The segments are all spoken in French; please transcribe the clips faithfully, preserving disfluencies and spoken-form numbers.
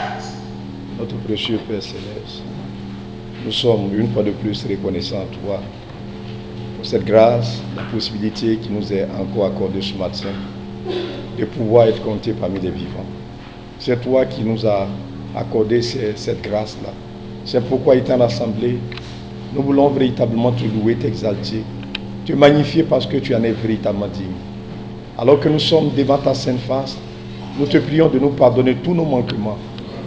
Notre précieux Père Céleste, nous sommes une fois de plus reconnaissants à toi pour cette grâce, la possibilité qui nous est encore accordée ce matin de pouvoir être comptés parmi les vivants. C'est toi qui nous as accordé cette grâce-là. C'est pourquoi, étant assemblés, nous voulons véritablement te louer, t'exalter, te magnifier parce que tu en es véritablement digne. Alors que nous sommes devant ta sainte face, nous te prions de nous pardonner tous nos manquements.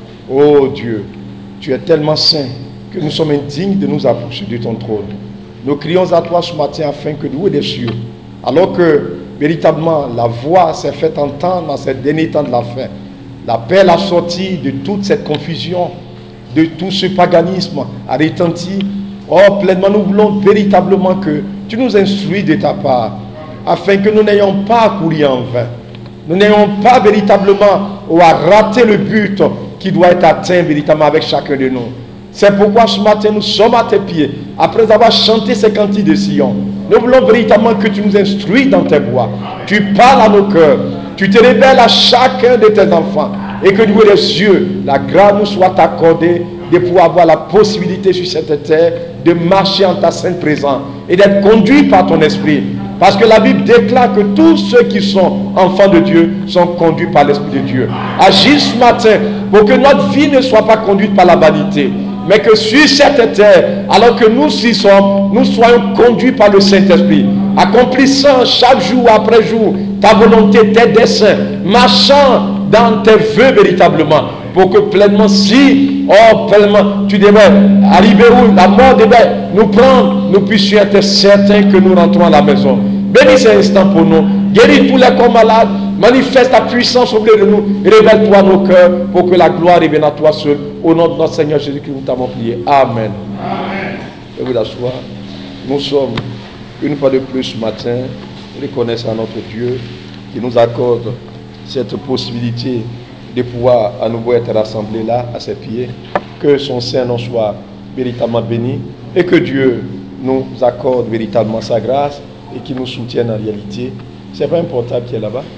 Oh Dieu, tu es tellement saint que nous sommes indignes de nous approcher de ton trône. Nous crions à toi ce matin afin que nous des cieux, alors que véritablement la voix s'est faite entendre dans ces derniers temps de la fin, l'appel à sortir de toute cette confusion, de tout ce paganisme a retenti. Oh, pleinement, nous voulons véritablement que tu nous instruis de ta part, afin que nous n'ayons pas à courir en vain. Nous n'ayons pas véritablement à rater le but qui doit être atteint véritablement avec chacun de nous. C'est pourquoi ce matin nous sommes à tes pieds, après avoir chanté ces cantiques de Sion. Nous voulons véritablement que tu nous instruis dans tes voies. Tu parles à nos cœurs. Tu te révèles à chacun de tes enfants. Et que nous, les cieux, la grâce nous soit accordée de pouvoir avoir la possibilité sur cette terre de marcher en ta sainte présence et d'être conduit par ton esprit. Parce que la Bible déclare que tous ceux qui sont enfants de Dieu sont conduits par l'Esprit de Dieu. Agis ce matin pour que notre vie ne soit pas conduite par la vanité, mais que sur cette terre, alors que nous y sommes, nous soyons conduits par le Saint-Esprit, accomplissant chaque jour après jour ta volonté, tes desseins, marchant dans tes vœux véritablement, pour que pleinement, si, oh, pleinement, tu devais arriver où la mort devait nous prendre, nous puissions être certains que nous rentrons à la maison. Bénis cet instant pour nous, guéris tous les corps malades, manifeste ta puissance au milieu de nous, révèle-toi nos cœurs pour que la gloire revienne à toi seul. Au nom de notre Seigneur Jésus-Christ, nous t'avons prié. Amen. Amen. Et vous asseoir. Nous sommes une fois de plus ce matin reconnaissant notre Dieu qui nous accorde cette possibilité de pouvoir à nouveau être rassemblés là, à ses pieds. Que son Saint-Nom soit véritablement béni et que Dieu nous accorde véritablement sa grâce et qu'il nous soutienne en réalité. C'est pas important qui est là-bas.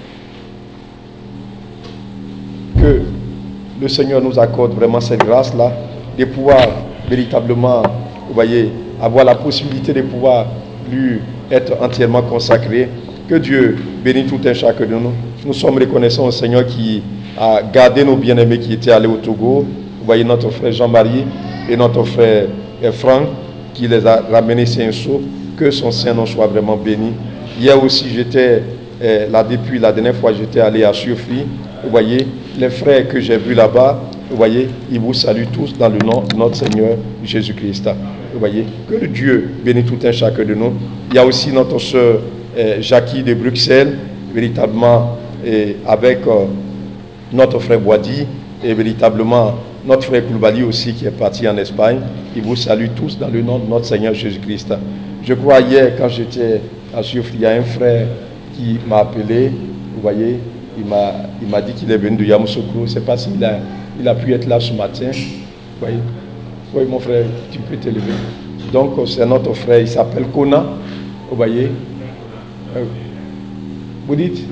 Que le Seigneur nous accorde vraiment cette grâce-là de pouvoir véritablement, vous voyez, avoir la possibilité de pouvoir lui être entièrement consacré. Que Dieu bénisse tout un chacun de nous. Nous sommes reconnaissants au Seigneur qui a gardé nos bien-aimés qui étaient allés au Togo. Vous voyez notre frère Jean-Marie et notre frère Franck qui les a ramenés ici un saut. Que son Saint-Nom soit vraiment béni. Hier aussi, j'étais, euh, là depuis la dernière fois, j'étais allé à Surfri. Vous voyez, les frères que j'ai vus là-bas, vous voyez, ils vous saluent tous dans le nom de notre Seigneur Jésus-Christ. Vous voyez, que le Dieu bénisse tout un chacun de nous. Il y a aussi notre soeur euh, Jackie de Bruxelles, véritablement, et avec euh, notre frère Boadi, et véritablement notre frère Koulibaly aussi qui est parti en Espagne. Ils vous saluent tous dans le nom de notre Seigneur Jésus-Christ. Je crois hier, quand j'étais à Surfri, il y a un frère qui m'a appelé, vous voyez, il m'a, il m'a dit qu'il est venu de Yamoussoukro. Je ne sais pas s'il a, il a pu être là ce matin. Vous voyez, oui, mon frère, tu peux te lever. Donc, c'est notre frère, il s'appelle Kona, vous voyez. Euh, vous dites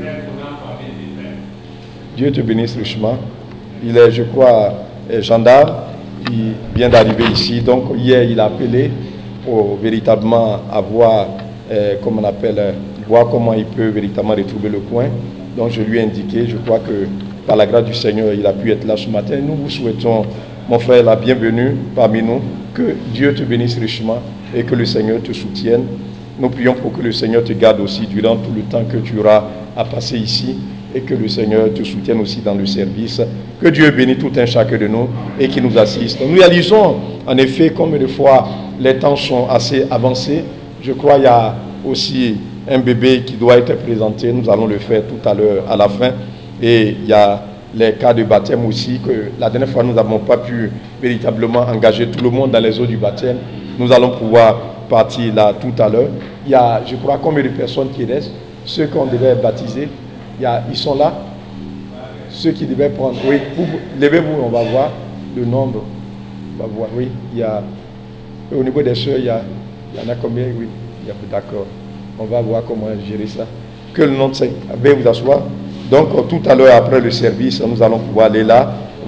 Dieu te bénisse richement. Il est, je crois, gendarme, il vient d'arriver ici. Donc, hier, il a appelé pour véritablement avoir, euh, comme on appelle, euh, voir comment il peut véritablement retrouver le coin. Donc, je lui ai indiqué, je crois que par la grâce du Seigneur, il a pu être là ce matin. Nous vous souhaitons, mon frère, la bienvenue parmi nous. Que Dieu te bénisse richement et que le Seigneur te soutienne. Nous prions pour que le Seigneur te garde aussi durant tout le temps que tu auras à passer ici et que le Seigneur te soutienne aussi dans le service. Que Dieu bénisse tout un chacun de nous et qu'il nous assiste. Nous réalisons en effet combien de fois les temps sont assez avancés. Je crois qu'il y a aussi un bébé qui doit être présenté. Nous allons le faire tout à l'heure à la fin. Et il y a les cas de baptême aussi, que la dernière fois nous n'avons pas pu véritablement engager tout le monde dans les eaux du baptême. Nous allons pouvoir partir là tout à l'heure. Il y a, je crois, combien de personnes qui restent. Ceux qu'on devait baptiser, il y a, ils sont là. Ceux qui devaient prendre, oui, levez-vous, on va voir le nombre. On va voir, oui, il y a, au niveau des soeurs, il y, a, il y en a combien, oui, il y a, d'accord. On va voir comment gérer ça. Que le nom de Seigneur, veuillez vous asseoir. Donc, tout à l'heure, après le service, nous allons pouvoir aller là. Vous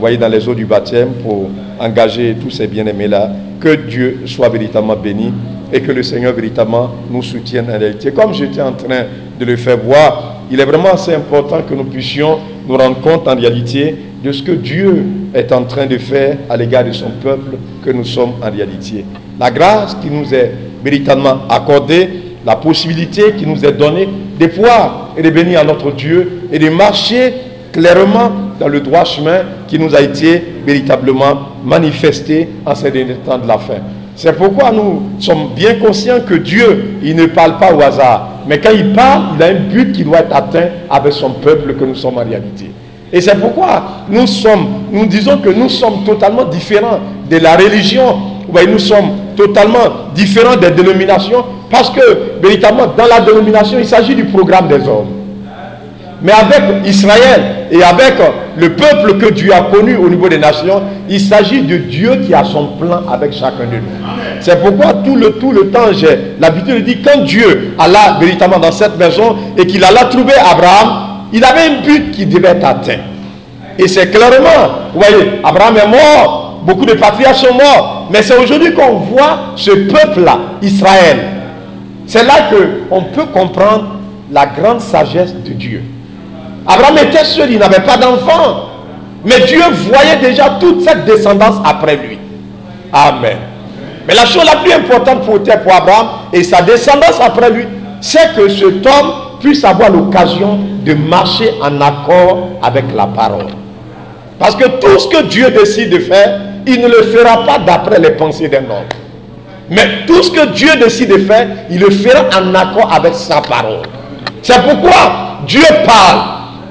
voyez, dans les eaux du baptême pour engager tous ces bien-aimés-là. Que Dieu soit véritablement béni et que le Seigneur véritablement nous soutienne en réalité. Comme j'étais en train de le faire voir, il est vraiment assez important que nous puissions nous rendre compte en réalité de ce que Dieu est en train de faire à l'égard de son peuple que nous sommes en réalité. La grâce qui nous est véritablement accordée, la possibilité qui nous est donnée de pouvoir et de bénir à notre Dieu et de marcher clairement dans le droit chemin qui nous a été véritablement manifesté en ces derniers temps de la fin. C'est pourquoi nous sommes bien conscients que Dieu, il ne parle pas au hasard. Mais quand il parle, il a un but qui doit être atteint avec son peuple que nous sommes en réalité. Et c'est pourquoi nous sommes, nous disons que nous sommes totalement différents de la religion. Nous sommes totalement différents des dénominations parce que véritablement dans la dénomination, il s'agit du programme des hommes. Mais avec Israël et avec le peuple que Dieu a connu au niveau des nations, il s'agit de Dieu qui a son plan avec chacun de nous. C'est pourquoi tout le, tout le temps, j'ai l'habitude de dire, quand Dieu alla véritablement dans cette maison et qu'il alla trouver Abraham, il avait un but qui devait être atteint. Et c'est clairement, vous voyez, Abraham est mort, beaucoup de patriarches sont morts, mais c'est aujourd'hui qu'on voit ce peuple-là, Israël. C'est là qu'on peut comprendre la grande sagesse de Dieu. Abraham était seul, il n'avait pas d'enfant. Mais Dieu voyait déjà toute cette descendance après lui. Amen. Mais la chose la plus importante pour, pour Abraham et sa descendance après lui, c'est que cet homme puisse avoir l'occasion de marcher en accord avec la parole. Parce que tout ce que Dieu décide de faire, il ne le fera pas d'après les pensées d'un homme. Mais tout ce que Dieu décide de faire, il le fera en accord avec sa parole. C'est pourquoi Dieu parle.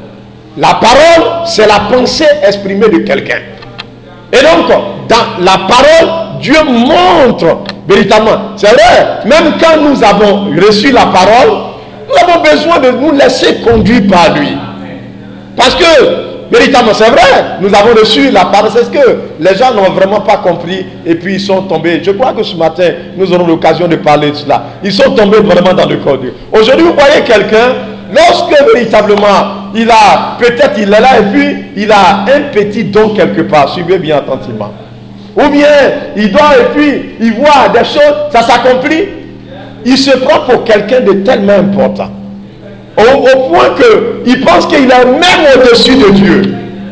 La parole, c'est la pensée exprimée de quelqu'un. Et donc, dans la parole, Dieu montre véritablement. C'est vrai, même quand nous avons reçu la parole, nous avons besoin de nous laisser conduire par lui. Parce que, véritablement, c'est vrai, nous avons reçu la parole. C'est ce que les gens n'ont vraiment pas compris et puis ils sont tombés. Je crois que ce matin, nous aurons l'occasion de parler de cela. Ils sont tombés vraiment dans le corps de Dieu. Aujourd'hui, vous voyez quelqu'un, lorsque véritablement, il a, peut-être il est là et puis il a un petit don quelque part, suivez bien attentivement. Ou bien, il doit et puis il voit des choses, ça s'accomplit. Il se prend pour quelqu'un de tellement important. Au, au point qu'il pense qu'il est même au-dessus de Dieu.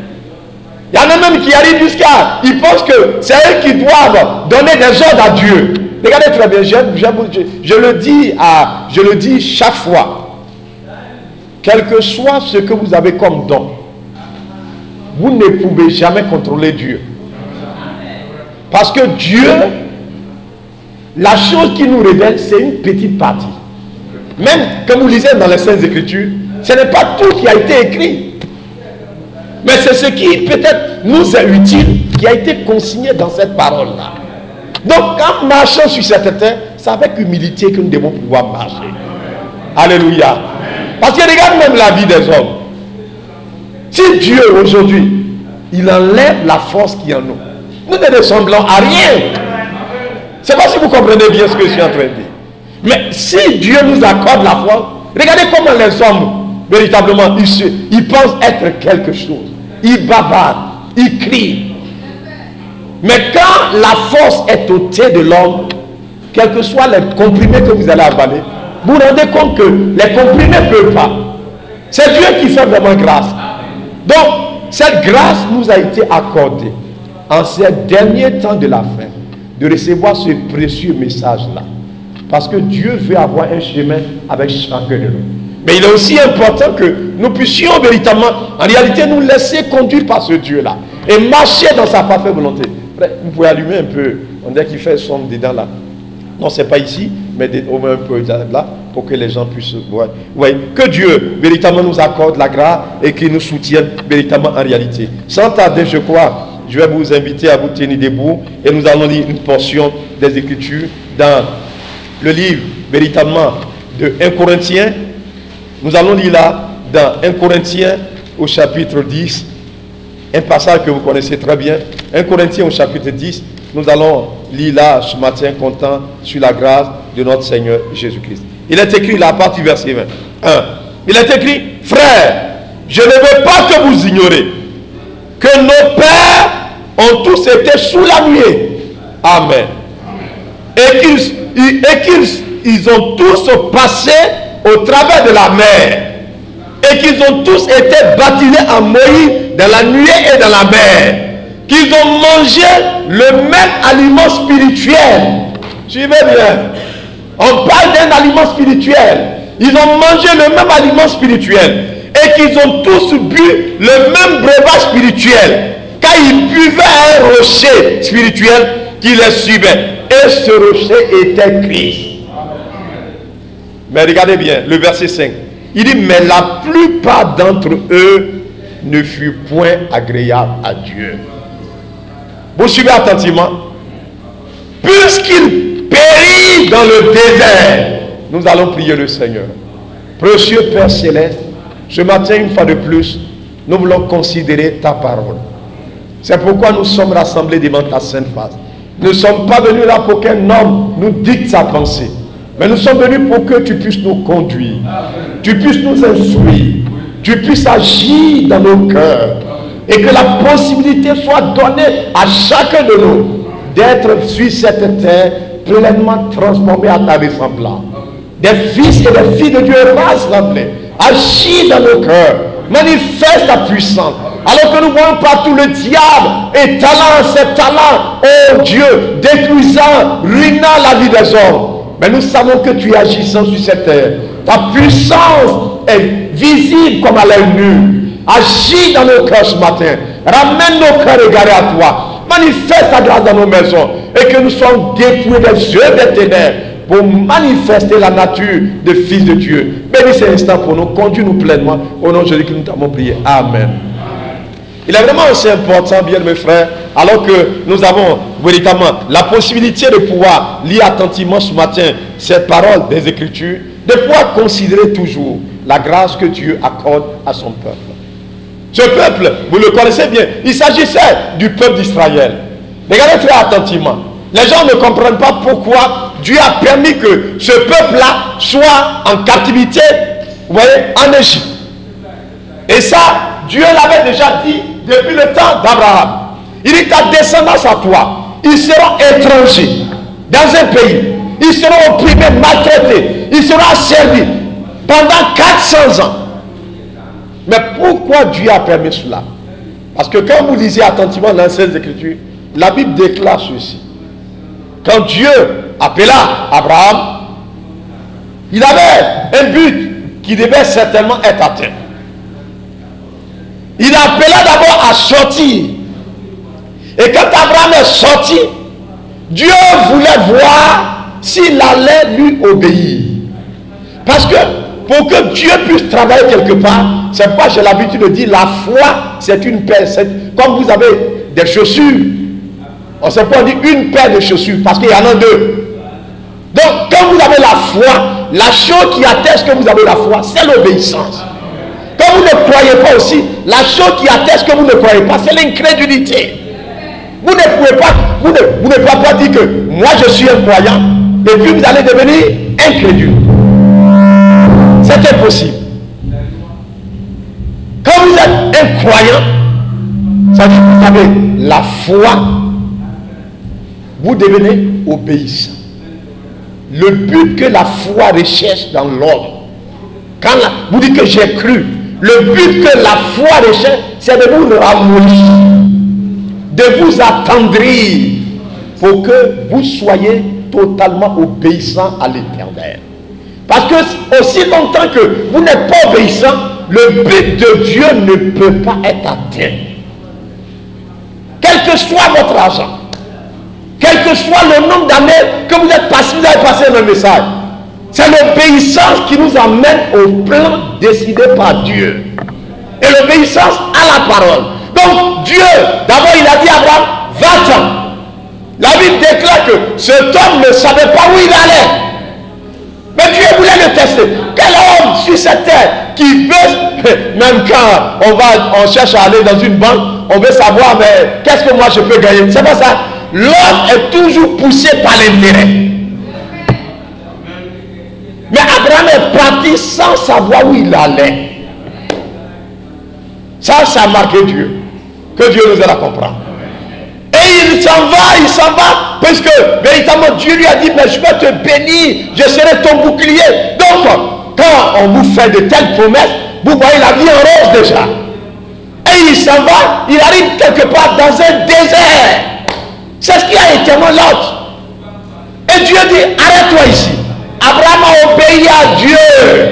Il y en a même qui arrivent jusqu'à, ils pensent que c'est eux qui doivent donner des ordres à Dieu. Regardez très bien, je, je, je, je, le dis à, je le dis chaque fois. Quel que soit ce que vous avez comme don, vous ne pouvez jamais contrôler Dieu. Parce que Dieu, la chose qui nous révèle, c'est une petite partie. Même comme vous lisez dans les Saintes Écritures, ce n'est pas tout qui a été écrit. Mais c'est ce qui peut-être nous est utile, qui a été consigné dans cette parole-là. Donc, en marchant sur cette terre, c'est avec humilité que nous devons pouvoir marcher. Alléluia. Parce que regarde même la vie des hommes. Si Dieu aujourd'hui, il enlève la force qui est en nous, nous ne ressemblons à rien. Je ne sais pas si vous comprenez bien ce que je suis en train de dire. Mais si Dieu nous accorde la force, regardez comment les hommes, véritablement, ils, se, ils pensent être quelque chose. Ils bavardent, ils crient. Mais quand la force est ôtée de l'homme, quels que soient les comprimés que vous allez avaler, vous vous rendez compte que les comprimés ne peuvent pas. C'est Dieu qui fait vraiment grâce. Donc, cette grâce nous a été accordée en ces derniers temps de la fin, de recevoir ce précieux message-là. Parce que Dieu veut avoir un chemin avec chacun de nous. Mais il est aussi important que nous puissions véritablement, en réalité, nous laisser conduire par ce Dieu-là. Et marcher dans sa parfaite volonté. Vous pouvez allumer un peu. On dirait qu'il fait son dedans là. Non, ce n'est pas ici, mais au moins un peu là, pour que les gens puissent voir. Oui, que Dieu véritablement nous accorde la grâce et qu'il nous soutienne véritablement en réalité. Sans tarder, je crois, je vais vous inviter à vous tenir debout et nous allons lire une portion des Écritures dans le livre véritablement de un Corinthiens. Nous allons lire là dans un Corinthiens au chapitre dix, un passage que vous connaissez très bien. un Corinthiens au chapitre dix. Nous allons lire là ce matin comptant sur la grâce de notre Seigneur Jésus-Christ. Il est écrit là à partir du verset vingt. un. Il est écrit, frères, je ne veux pas que vous ignorez que nos pères ont tous été sous la nuée. Amen. Et qu'ils et qu'ils ils ont tous passé au travers de la mer. Et qu'ils ont tous été baptisés en Moïse dans la nuée et dans la mer. Qu'ils ont mangé le même aliment spirituel. Suivez bien. On parle d'un aliment spirituel. Ils ont mangé le même aliment spirituel. Et qu'ils ont tous bu le même breuvage spirituel. Car ils buvaient un rocher spirituel qui les suivait. Et ce rocher était Christ. Mais regardez bien, le verset cinq. Il dit, mais la plupart d'entre eux ne furent point agréables à Dieu. Vous suivez attentivement. Puisqu'ils périrent dans le désert, nous allons prier le Seigneur. Précieux Père Céleste, ce matin, une fois de plus, nous voulons considérer ta parole. C'est pourquoi nous sommes rassemblés devant ta sainte face. Nous ne sommes pas venus là pour qu'un homme nous dicte sa pensée. Mais nous sommes venus pour que tu puisses nous conduire. Tu puisses nous instruire. Tu puisses agir dans nos cœurs. Et que la possibilité soit donnée à chacun de nous d'être sur cette terre pleinement transformé à ta ressemblance. Des fils et des filles de Dieu rassemblés. Agis dans nos cœurs. Manifeste ta puissance. Alors que nous voyons partout le diable étalant ses talents, oh Dieu, détruisant, ruinant la vie des hommes. Mais nous savons que tu es agissant sur cette terre. Ta puissance est visible comme à l'œil nu. Agis dans nos cœurs ce matin. Ramène nos cœurs égarés à toi. Manifeste ta grâce dans nos maisons. Et que nous soyons dépouillés des yeux des ténèbres pour manifester la nature de fils de Dieu. Bénis cet instant pour nous. Conduis-nous pleinement. Au nom de Jésus que nous t'avons prié. Amen. Il est vraiment aussi important, bien mes frères, alors que nous avons véritablement la possibilité de pouvoir lire attentivement ce matin cette parole des Écritures, de pouvoir considérer toujours la grâce que Dieu accorde à son peuple. Ce peuple, vous le connaissez bien, il s'agissait du peuple d'Israël. Regardez très attentivement. Les gens ne comprennent pas pourquoi Dieu a permis que ce peuple-là soit en captivité, vous voyez, en Égypte. Et ça, Dieu l'avait déjà dit depuis le temps d'Abraham. Il dit, ta descendance à toi, ils seront étrangers dans un pays. Ils seront opprimés, maltraités. Ils seront asservis pendant quatre cents ans. Mais pourquoi Dieu a permis cela? Parce que quand vous lisez attentivement l'ancienne écriture, la Bible déclare ceci. Quand Dieu appela Abraham, il avait un but qui devait certainement être atteint. Il appela d'abord à sortir. Et quand Abraham est sorti, Dieu voulait voir s'il allait lui obéir. Parce que pour que Dieu puisse travailler quelque part, c'est pourquoi j'ai l'habitude de dire la foi, c'est une paire. Comme vous avez des chaussures, on ne sait pas dire une paire de chaussures parce qu'il y en a deux. Donc quand vous avez la foi, la chose qui atteste que vous avez la foi, c'est l'obéissance. Quand vous ne croyez pas aussi, la chose qui atteste que vous ne croyez pas, c'est l'incrédulité. Vous ne pouvez pas, vous ne, vous ne pouvez pas dire que moi je suis un croyant, et puis vous allez devenir incrédule. C'est impossible. Quand vous êtes un croyant, ça veut dire que vous avez la foi, vous devenez obéissant. Le but que la foi recherche dans l'homme, quand la, vous dites que j'ai cru, le but que la foi recherche, c'est de vous ramollir, de vous attendrir, pour que vous soyez totalement obéissant à l'Éternel. Parce que aussi longtemps que vous n'êtes pas obéissant, le but de Dieu ne peut pas être atteint. Quel que soit votre argent, quel que soit le nombre d'années que vous êtes passé, vous avez passé le message, c'est l'obéissance qui nous amène au plan décidé par Dieu. Et l'obéissance à la parole. Donc Dieu, d'abord il a dit à Abraham, va-t'en. La Bible déclare que cet homme ne savait pas où il allait. Mais Dieu voulait le tester. Quel homme sur cette terre qui veut, même quand on va, on cherche à aller dans une banque, on veut savoir, mais qu'est-ce que moi je peux gagner? C'est pas ça. L'homme est toujours poussé par l'intérêt. Mais Abraham est parti sans savoir où il allait. Ça, ça a marqué Dieu. Que Dieu nous aide à comprendre. Et il s'en va, il s'en va, parce que véritablement Dieu lui a dit, mais je vais te bénir, je serai ton bouclier. Donc, quand on vous fait de telles promesses, vous voyez la vie en rose déjà. Et il s'en va, il arrive quelque part dans un désert. C'est ce qui a éternellement l'autre. Et Dieu dit, arrête-toi ici. Abraham a obéi à Dieu.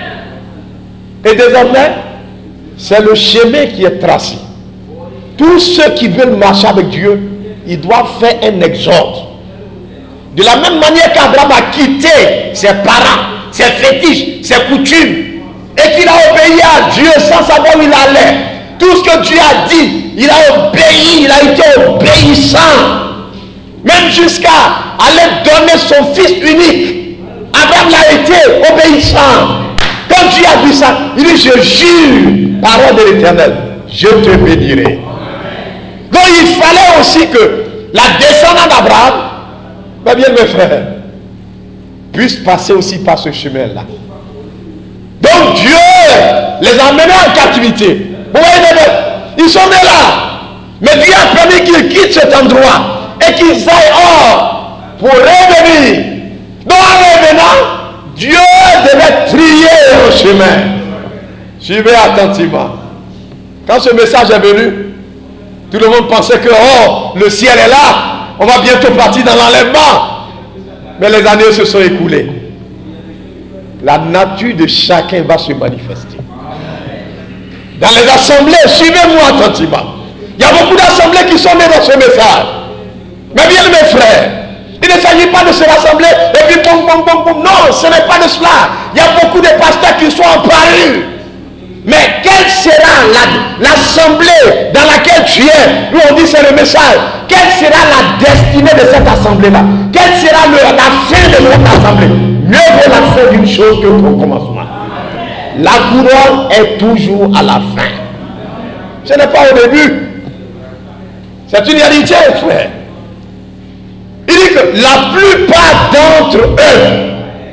Et désormais, c'est le chemin qui est tracé. Tous ceux qui veulent marcher avec Dieu, ils doivent faire un exode. De la même manière qu'Abraham a quitté ses parents, ses fétiches, ses coutumes, et qu'il a obéi à Dieu sans savoir où il allait. Tout ce que Dieu a dit, il a obéi, il a été obéissant. Même jusqu'à aller donner son fils unique. Abraham a été obéissant. Quand Dieu a dit ça, il dit, je jure, parole de l'Éternel, je te bénirai. Donc il fallait aussi que la descendance d'Abraham, ben bien mes frères, puisse passer aussi par ce chemin-là. Donc Dieu les a menés en captivité. Vous voyez, ils sont nés là. Mais Dieu a permis qu'ils quittent cet endroit et qu'ils aillent hors pour revenir. Donc en revenant, Dieu devait trier au chemin. Suivez attentivement. Quand ce message est venu, tout le monde pensait que oh, le ciel est là, on va bientôt partir dans l'enlèvement. Mais les années se sont écoulées. La nature de chacun va se manifester. Dans les assemblées, suivez-moi attentivement. Il y a beaucoup d'assemblées qui sont nées dans ce message. Mais bien mes frères, il ne s'agit pas de se rassembler et puis boum, boum, boum, boum. Non, ce n'est pas de cela. Il y a beaucoup de pasteurs qui sont apparus. Mais quelle sera l'assemblée dans laquelle tu es? Nous on dit c'est le message. Quelle sera la destinée de cette assemblée-là? Quelle sera le, la fin de cette assemblée? Mieux vaut la fin d'une chose que ton commencement. La couronne est toujours à la fin. Ce n'est pas au début. C'est une réalité, frère. Il dit que la plupart d'entre eux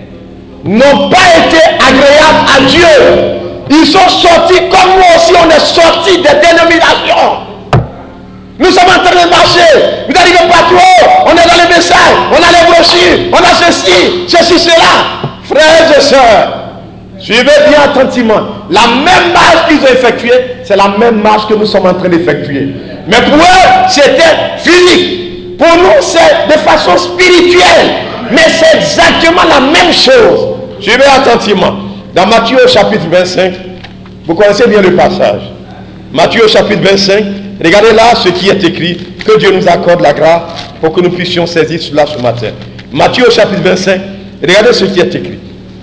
n'ont pas été agréables à Dieu. Ils sont sortis comme nous aussi, on est sortis des dénominations. Nous sommes en train de marcher. Vous arrivez partout, on est dans les messages, on a les brochures, on a ceci, ceci, cela. Frères et sœurs, suivez bien attentivement. La même marche qu'ils ont effectuée, c'est la même marche que nous sommes en train d'effectuer. Mais pour eux, c'était physique. Pour nous, c'est de façon spirituelle. Mais c'est exactement la même chose. Suivez attentivement. Dans Matthieu au chapitre vingt-cinq, vous connaissez bien le passage. Matthieu au chapitre vingt-cinc, regardez là ce qui est écrit. Que Dieu nous accorde la grâce pour que nous puissions saisir cela ce matin. Matthieu au chapitre vingt-cinq, regardez ce qui est écrit.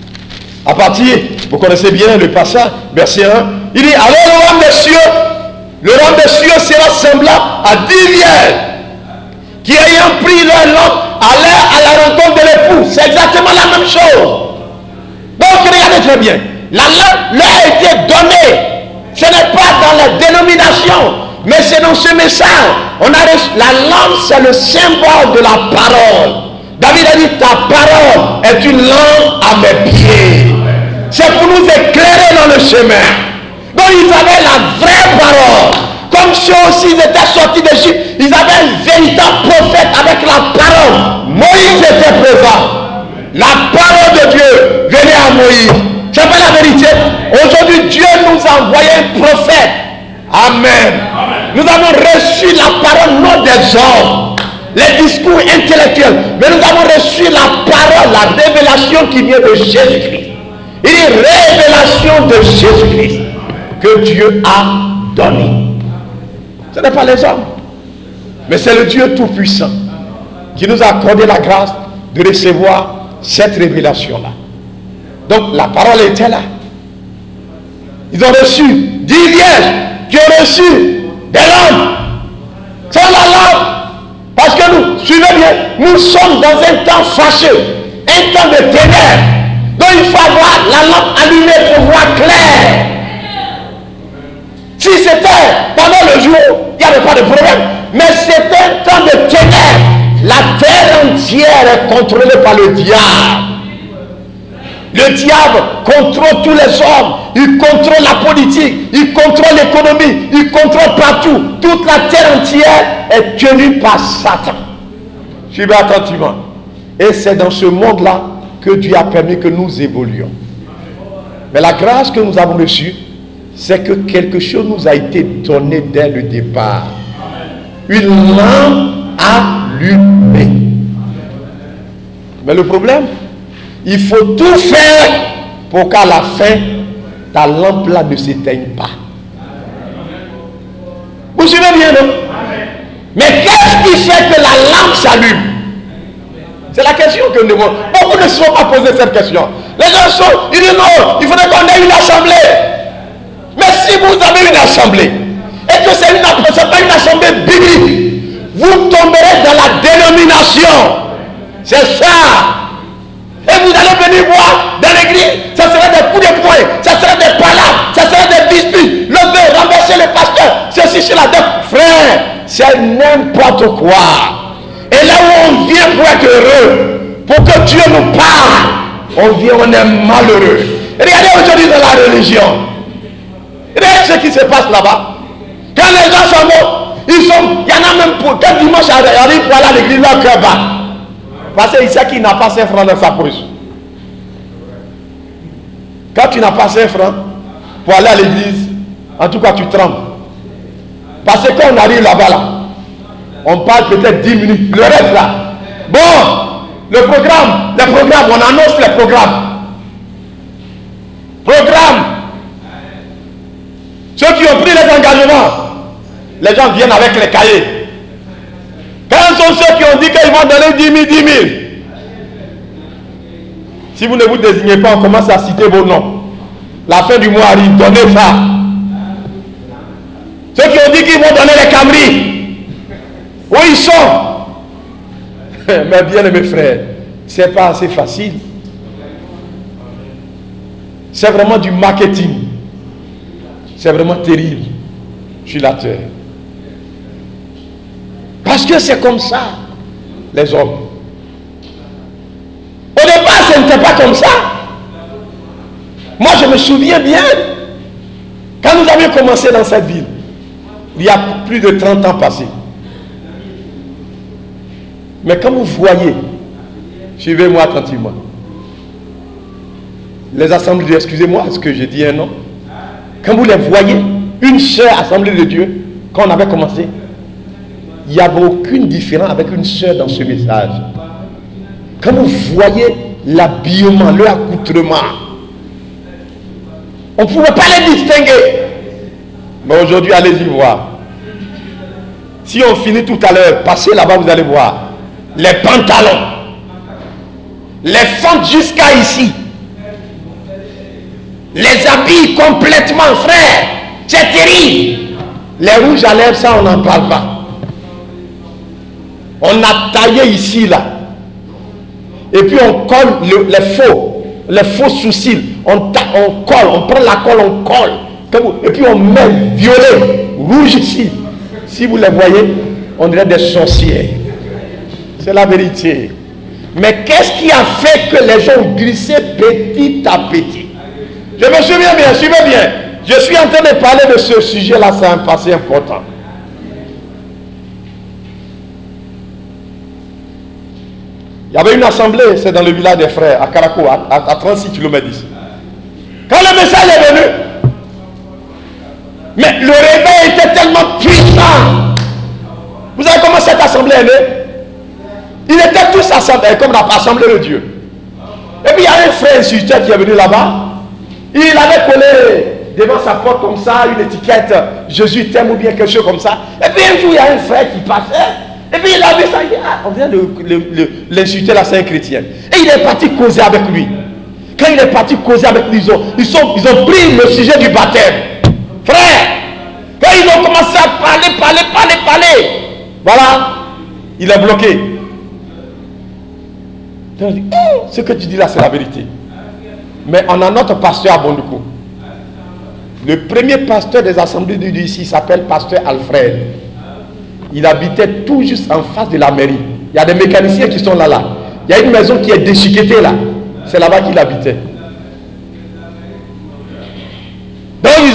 À partir, vous connaissez bien le passage, verset un. Il dit, alors le royaume des cieux, le royaume des cieux sera semblable à dix vierges qui ayant pris leur lampe allèrent à la rencontre de l'époux. C'est exactement la même chose. Donc regardez très bien, la lampe leur a été donnée. Ce n'est pas dans la dénomination, mais c'est dans ce message. On a reçu, la lampe, c'est le symbole de la parole. David a dit, ta parole est une lampe à mes pieds. C'est pour nous éclairer dans le chemin. Donc ils avaient la vraie parole. Comme ceux aussi étaient sortis d'Égypte, ils avaient un véritable prophète avec la parole. Moïse était présent. La parole de Dieu venait à Moïse. C'est pas la vérité. Aujourd'hui, Dieu nous a envoyé un prophète. Amen. Amen. Nous avons reçu la parole, non des hommes, les discours intellectuels, mais nous avons reçu la parole, la révélation qui vient de Jésus-Christ. Il est révélation de Jésus-Christ que Dieu a donnée. Ce n'est pas les hommes, mais c'est le Dieu Tout-Puissant qui nous a accordé la grâce de recevoir cette révélation-là. Donc la parole était là. Ils ont reçu dix vierges qui ont reçu des lampes. C'est la lampe. Parce que nous, suivez bien, nous sommes dans un temps fâcheux, un temps de ténèbres. Donc il faut avoir la lampe allumée pour voir clair. Si c'était pendant le jour, il n'y avait pas de problème. Mais c'est un temps de ténèbres. La terre entière est contrôlée par le diable. Le diable contrôle tous les hommes. Il contrôle la politique. Il contrôle l'économie. Il contrôle partout. Toute la terre entière est tenue par Satan. Suivez attentivement. Et c'est dans ce monde-là que Dieu a permis que nous évoluions. Mais la grâce que nous avons reçue, c'est que quelque chose nous a été donné dès le départ. Une lampe allumée. Mais le problème, il faut tout faire pour qu'à la fin, ta lampe là ne s'éteigne pas. Vous suivez bien, non? Mais qu'est-ce qui fait que la lampe s'allume? C'est la question que nous devons. Beaucoup ne se sont pas posé cette question. Les gens sont, ils disent non, il faudrait qu'on ait une assemblée. Mais si vous avez une assemblée, et que c'est pas une assemblée biblique, vous tomberez dans la dénomination. C'est ça. Et vous allez venir voir dans l'église, ça sera des coups de poing, ça sera des palabres, ça sera des disputes, lever, renverser le pasteur, ceci, cela. Frère, c'est n'importe quoi. Et là où on vient pour être heureux, pour que Dieu nous parle, on vient, on est malheureux. Regardez aujourd'hui dans la religion. Regardez ce qui se passe là-bas. Quand les gens sont morts, ils sont, il y en a même pour, quand dimanche arrive pour aller à l'église, leur cœur bat. Parce qu'il sait qu'il n'a pas cinq francs dans sa poche. Quand tu n'as pas cinq francs pour aller à l'église, en tout cas tu trembles. Parce que quand on arrive là-bas, là, on parle peut-être dix minutes. Le reste là. Bon, le programme, les programmes, on annonce les programmes. Programme. Ceux qui ont pris les engagements, les gens viennent avec les cahiers. Quand sont ceux qui ont dit qu'ils vont donner dix mille, dix mille. Si vous ne vous désignez pas, on commence à citer vos noms. La fin du mois arrive, donnez ça. Ceux qui ont dit qu'ils vont donner les Camry, où ils sont? Mais bien mes frères, c'est pas assez facile. C'est vraiment du marketing. C'est vraiment terrible sur la terre. Parce que c'est comme ça, les hommes. Au départ, ce n'était pas comme ça. Moi, je me souviens bien, quand nous avions commencé dans cette ville, il y a plus de trente ans passés. Mais quand vous voyez, suivez-moi attentivement, les assemblées, excusez-moi, est-ce que j'ai dit un nom? Quand vous les voyez, une seule assemblée de Dieu, quand on avait commencé, il n'y avait aucune différence avec une sœur dans ce message. Quand vous voyez l'habillement, leur accoutrement, on ne pouvait pas les distinguer. Mais aujourd'hui, allez-y voir. Si on finit tout à l'heure, passez là-bas, vous allez voir. Les pantalons, les fentes jusqu'à ici, les habits complètement, frère, c'est terrible. Les rouges à lèvres, ça on n'en parle pas. On a taillé ici, là. Et puis on colle le, les faux, les faux sourcils. On, on colle, on prend la colle, on colle. Et puis on met violet, rouge ici. Si vous les voyez, on dirait des sorcières. C'est la vérité. Mais qu'est-ce qui a fait que les gens ont glissé petit à petit? Je me souviens bien, suivez bien. Je suis en train de parler de ce sujet-là, c'est un passé important. Il y avait une assemblée, c'est dans le village des frères, à Caraco, à, à, à trente-six kilomètres d'ici. Quand le message est venu, mais le réveil était tellement puissant. Vous savez comment cette assemblée est née? Ils étaient tous assemblés, comme la assemblée de Dieu. Et puis il y a un frère instituteur qui est venu là-bas. Il avait collé devant sa porte comme ça, une étiquette, Jésus t'aime ou bien quelque chose comme ça. Et puis un jour, il y a un frère qui passait. Et puis il a vu ça, il dit, ah, on vient de l'insulter là, c'est un chrétien. Et il est parti causer avec lui. Quand il est parti causer avec lui, ils ont, ils sont, ils ont pris le sujet du baptême. Frère, quand ils ont commencé à parler, parler, parler, parler, voilà, il est bloqué. Donc, il dit, oh, ce que tu dis là, c'est la vérité. Mais on a notre pasteur à Bondoukou. Le premier pasteur des assemblées de Dieu ici s'appelle pasteur Alfred. Il habitait tout juste en face de la mairie. Il y a des mécaniciens qui sont là, là. Il y a une maison qui est déchiquetée là. C'est là-bas qu'il habitait.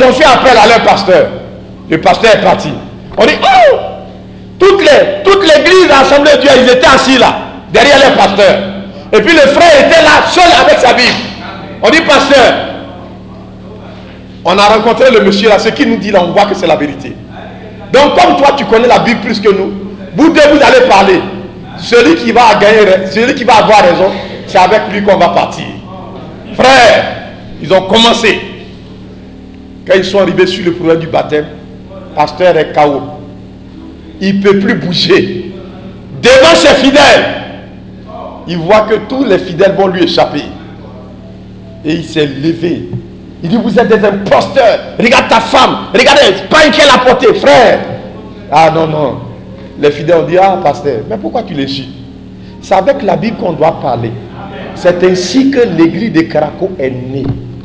ont fait appel à leur pasteur. Le pasteur est parti. On dit, oh, toute les, toute l'église assemblée de Dieu, ils étaient assis là, derrière leur pasteur. Et puis le frère était là, seul avec sa Bible. On dit, pasteur, on a rencontré le monsieur là, ce qu'il nous dit là, on voit que c'est la vérité. Donc comme toi, tu connais la Bible plus que nous, vous deux, vous allez parler. Celui qui va gagner, celui qui va avoir raison, c'est avec lui qu'on va partir. Frère, ils ont commencé. Quand ils sont arrivés sur le problème du baptême, le pasteur est K O. Il ne peut plus bouger. Devant ses fidèles, il voit que tous les fidèles vont lui échapper. Et il s'est levé. Il dit, vous êtes des imposteurs. Regarde ta femme. Regardez, pas une qu'elle a porté, frère. Ah non, non. Les fidèles ont dit, ah pasteur, mais pourquoi tu les chies? C'est avec la Bible qu'on doit parler. C'est ainsi que l'église de Caraco est née.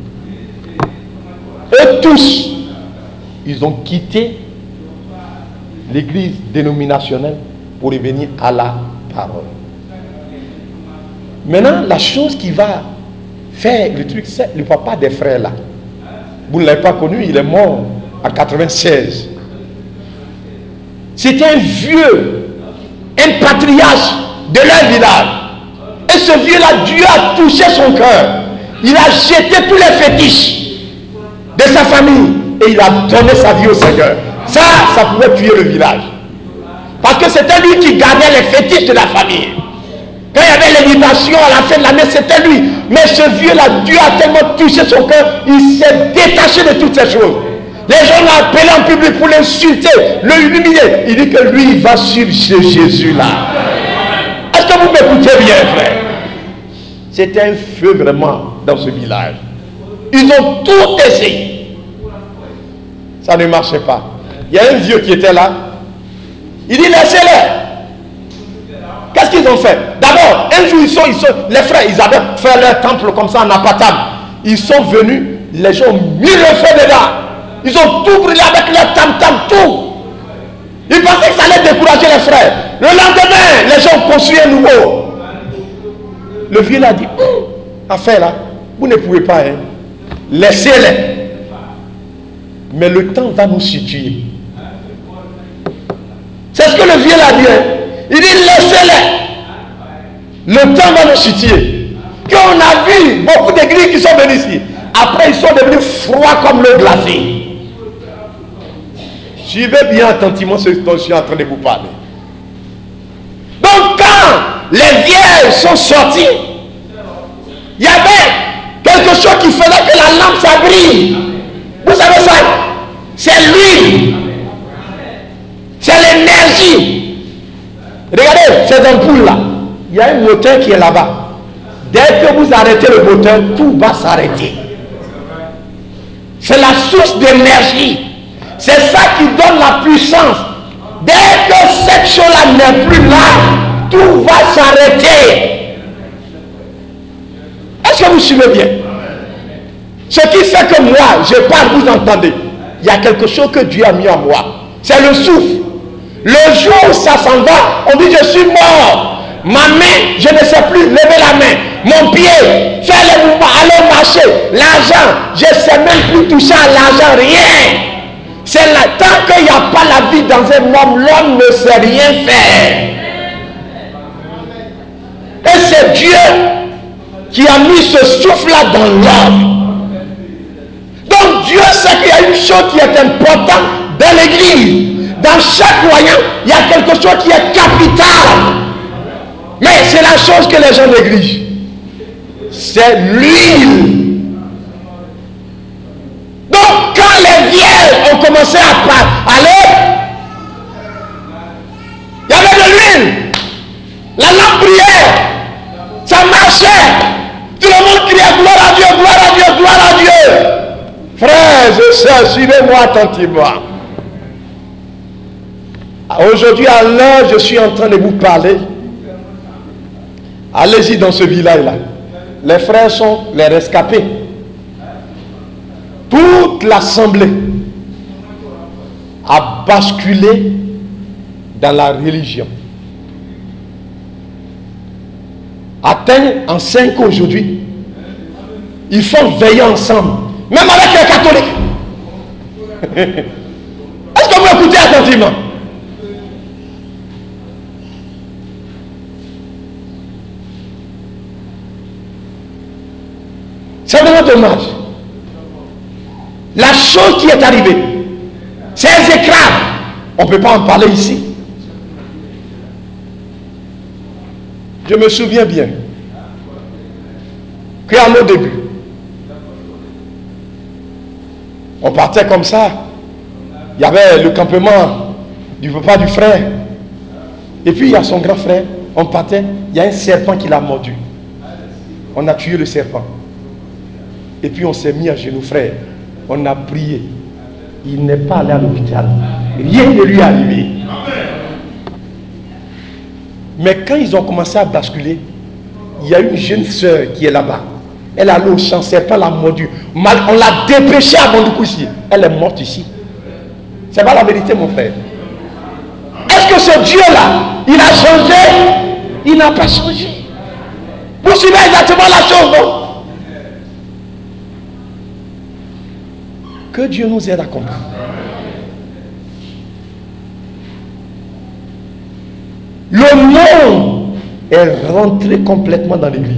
Eux tous, ils ont quitté l'église dénominationnelle pour revenir à la parole. Maintenant, la chose qui va faire le truc, c'est le papa des frères là. Vous ne l'avez pas connu, il est mort en quatre-vingt-seize. C'était un vieux, un patriarche de leur village. Et ce vieux-là, Dieu a touché son cœur. Il a jeté tous les fétiches de sa famille et il a donné sa vie au Seigneur. Ça, ça pouvait tuer le village. Parce que c'était lui qui gardait les fétiches de la famille. Quand il y avait l'invitation à la fin de l'année, c'était lui. Mais ce vieux-là, Dieu a tellement touché son cœur, il s'est détaché de toutes ces choses. Les gens l'ont appelé en public pour l'insulter, le humilier. Il dit que lui, il va suivre ce Jésus-là. Est-ce que vous m'écoutez bien, frère? C'était un feu vraiment dans ce village. Ils ont tout essayé. Ça ne marchait pas. Il y a un vieux qui était là. Il dit, laissez-les. Qu'est-ce qu'ils ont fait? D'abord, un jour, ils sont, ils sont, les frères, ils avaient fait leur temple comme ça en appâtable. Ils sont venus, les gens ont mis le feu dedans. Ils ont tout brûlé avec leur tam-tam, tout. Ils pensaient que ça allait décourager les frères. Le lendemain, les gens ont construit un nouveau. Le vieux l'a dit, hum, affaire là, vous ne pouvez pas, hein. Laissez-les. Mais le temps va nous situer. C'est ce que le vieux l'a dit. Hein. Il dit, laissez-les. Le temps va nous situer. Qu'on a vu beaucoup d'églises qui sont venues ici. Après, ils sont devenus froids comme l'eau glacée. Suivez bien attentivement ce dont je suis en train de vous parler. Donc, quand les vierges sont sortis, il y avait quelque chose qui faisait que la lampe ça brille. Vous savez ça? C'est l'huile. C'est l'énergie. Regardez ces ampoules-là. Il y a un moteur qui est là-bas. Dès que vous arrêtez le moteur, tout va s'arrêter. C'est la source d'énergie. C'est ça qui donne la puissance. Dès que cette chose-là n'est plus là, tout va s'arrêter. Est-ce que vous suivez bien? Ce qui fait que moi, je parle, vous entendez. Il y a quelque chose que Dieu a mis en moi. C'est le souffle. Le jour où ça s'en va, on dit je suis mort. Ma main, je ne sais plus lever la main. Mon pied, faire les mouvements, aller marcher. L'argent, je ne sais même plus toucher à l'argent, rien. C'est là, tant qu'il n'y a pas la vie dans un homme, l'homme ne sait rien faire. Et c'est Dieu qui a mis ce souffle-là dans l'homme. Donc Dieu sait qu'il y a une chose qui est importante dans l'église. Dans chaque croyant, il y a quelque chose qui est capital. Mais c'est la chose que les gens négligent. C'est l'huile. Donc quand les vierges ont commencé à aller, il y avait de l'huile. La lampe brillait. Ça marchait. Tout le monde criait gloire à Dieu, gloire à Dieu, gloire à Dieu. Frères et sœurs, suivez-moi attentivement. Aujourd'hui, à l'heure, je suis en train de vous parler. Allez-y dans ce village-là. Les frères sont les rescapés. Toute l'assemblée a basculé dans la religion. Atteint en cinq aujourd'hui. Ils font veiller ensemble. Même avec les catholiques. Est-ce que vous écoutez attentivement? C'est vraiment dommage. La chose qui est arrivée, c'est exécrable. On ne peut pas en parler ici. Je me souviens bien qu'à nos débuts, on partait comme ça. Il y avait le campement du papa du frère. Et puis il y a son grand frère. On partait. Il y a un serpent qui l'a mordu. On a tué le serpent. Et puis on s'est mis à genoux, frère. On a prié. Il n'est pas allé à l'hôpital. Rien ne lui est arrivé. Mais quand ils ont commencé à basculer, il y a une jeune sœur qui est là-bas. Elle est allée au champ, serpent l'a mordu. On l'a dépêchée à Bandoukou ici. Elle est morte ici. C'est pas la vérité, mon frère. Est-ce que ce Dieu-là, il a changé? Il n'a pas changé. Vous suivez exactement la chose, non? Que Dieu nous aide à comprendre. Le monde est rentré complètement dans l'église.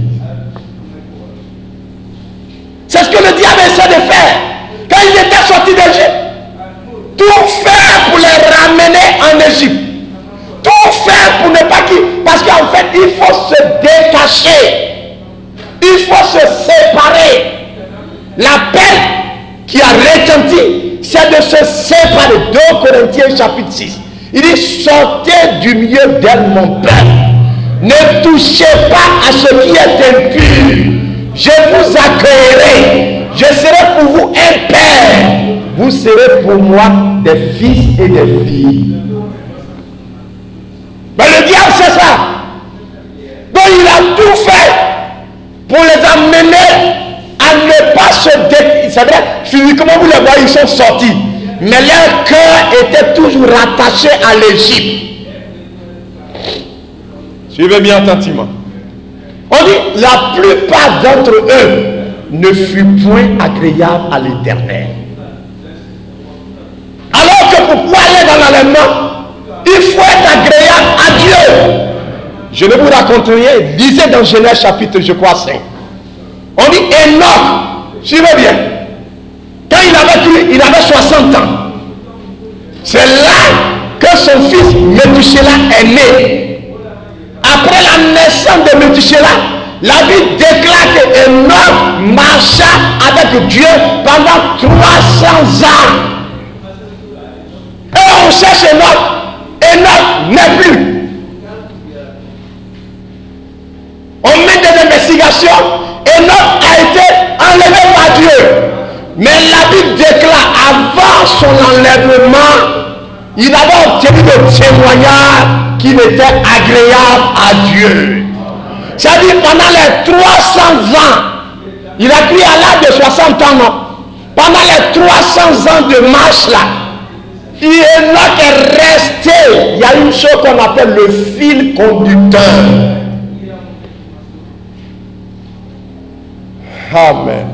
C'est ce que le diable essaie de faire. Quand ils étaient sortis d'Égypte, tout faire pour les ramener en Égypte. Tout faire pour ne pas qu'ils... Parce qu'en fait, il faut se détacher. Il faut se séparer. L'appel qui a retenti, c'est de se séparer. deux Corinthiens chapitre six. Il dit, sortez du milieu d'elle, mon peuple. Ne touchez pas à ce qui est impur. Je vous accueillerai. Je serai pour vous un père. Vous serez pour moi des fils et des filles. Mais le diable, c'est ça. Donc il a tout fait pour les amener à ne pas se détruire. C'est vrai, physiquement, vous les voyez, ils sont sortis. Mais leur cœur était toujours rattaché à l'Égypte. Suivez bien attentivement. On dit, la plupart d'entre eux ne furent point agréables à l'Éternel. Alors que pour pouvoir aller dans l'enlèvement, il faut être agréable à Dieu. Je ne vous raconte rien. Lisez dans Genèse chapitre, je crois, cinq. On dit Enoch, suivez bien. Quand il avait, tout, il avait soixante ans, c'est là que son fils Méthusélah est né. Après la naissance de Méthusélah, la Bible déclare que Enoch marcha avec Dieu pendant trois cents ans. Et on cherche Enoch. Enoch n'est plus. On met des investigations. Enoch a été enlevé par Dieu. Mais la Bible déclare, avant son enlèvement, il avait obtenu le témoignage qu'il était agréable à Dieu. C'est-à-dire pendant les trois cents ans, il a pris à l'âge de soixante ans, non? Pendant les trois cents ans de marche là, Enoch est resté. Il y a une chose qu'on appelle le fil conducteur. Amen.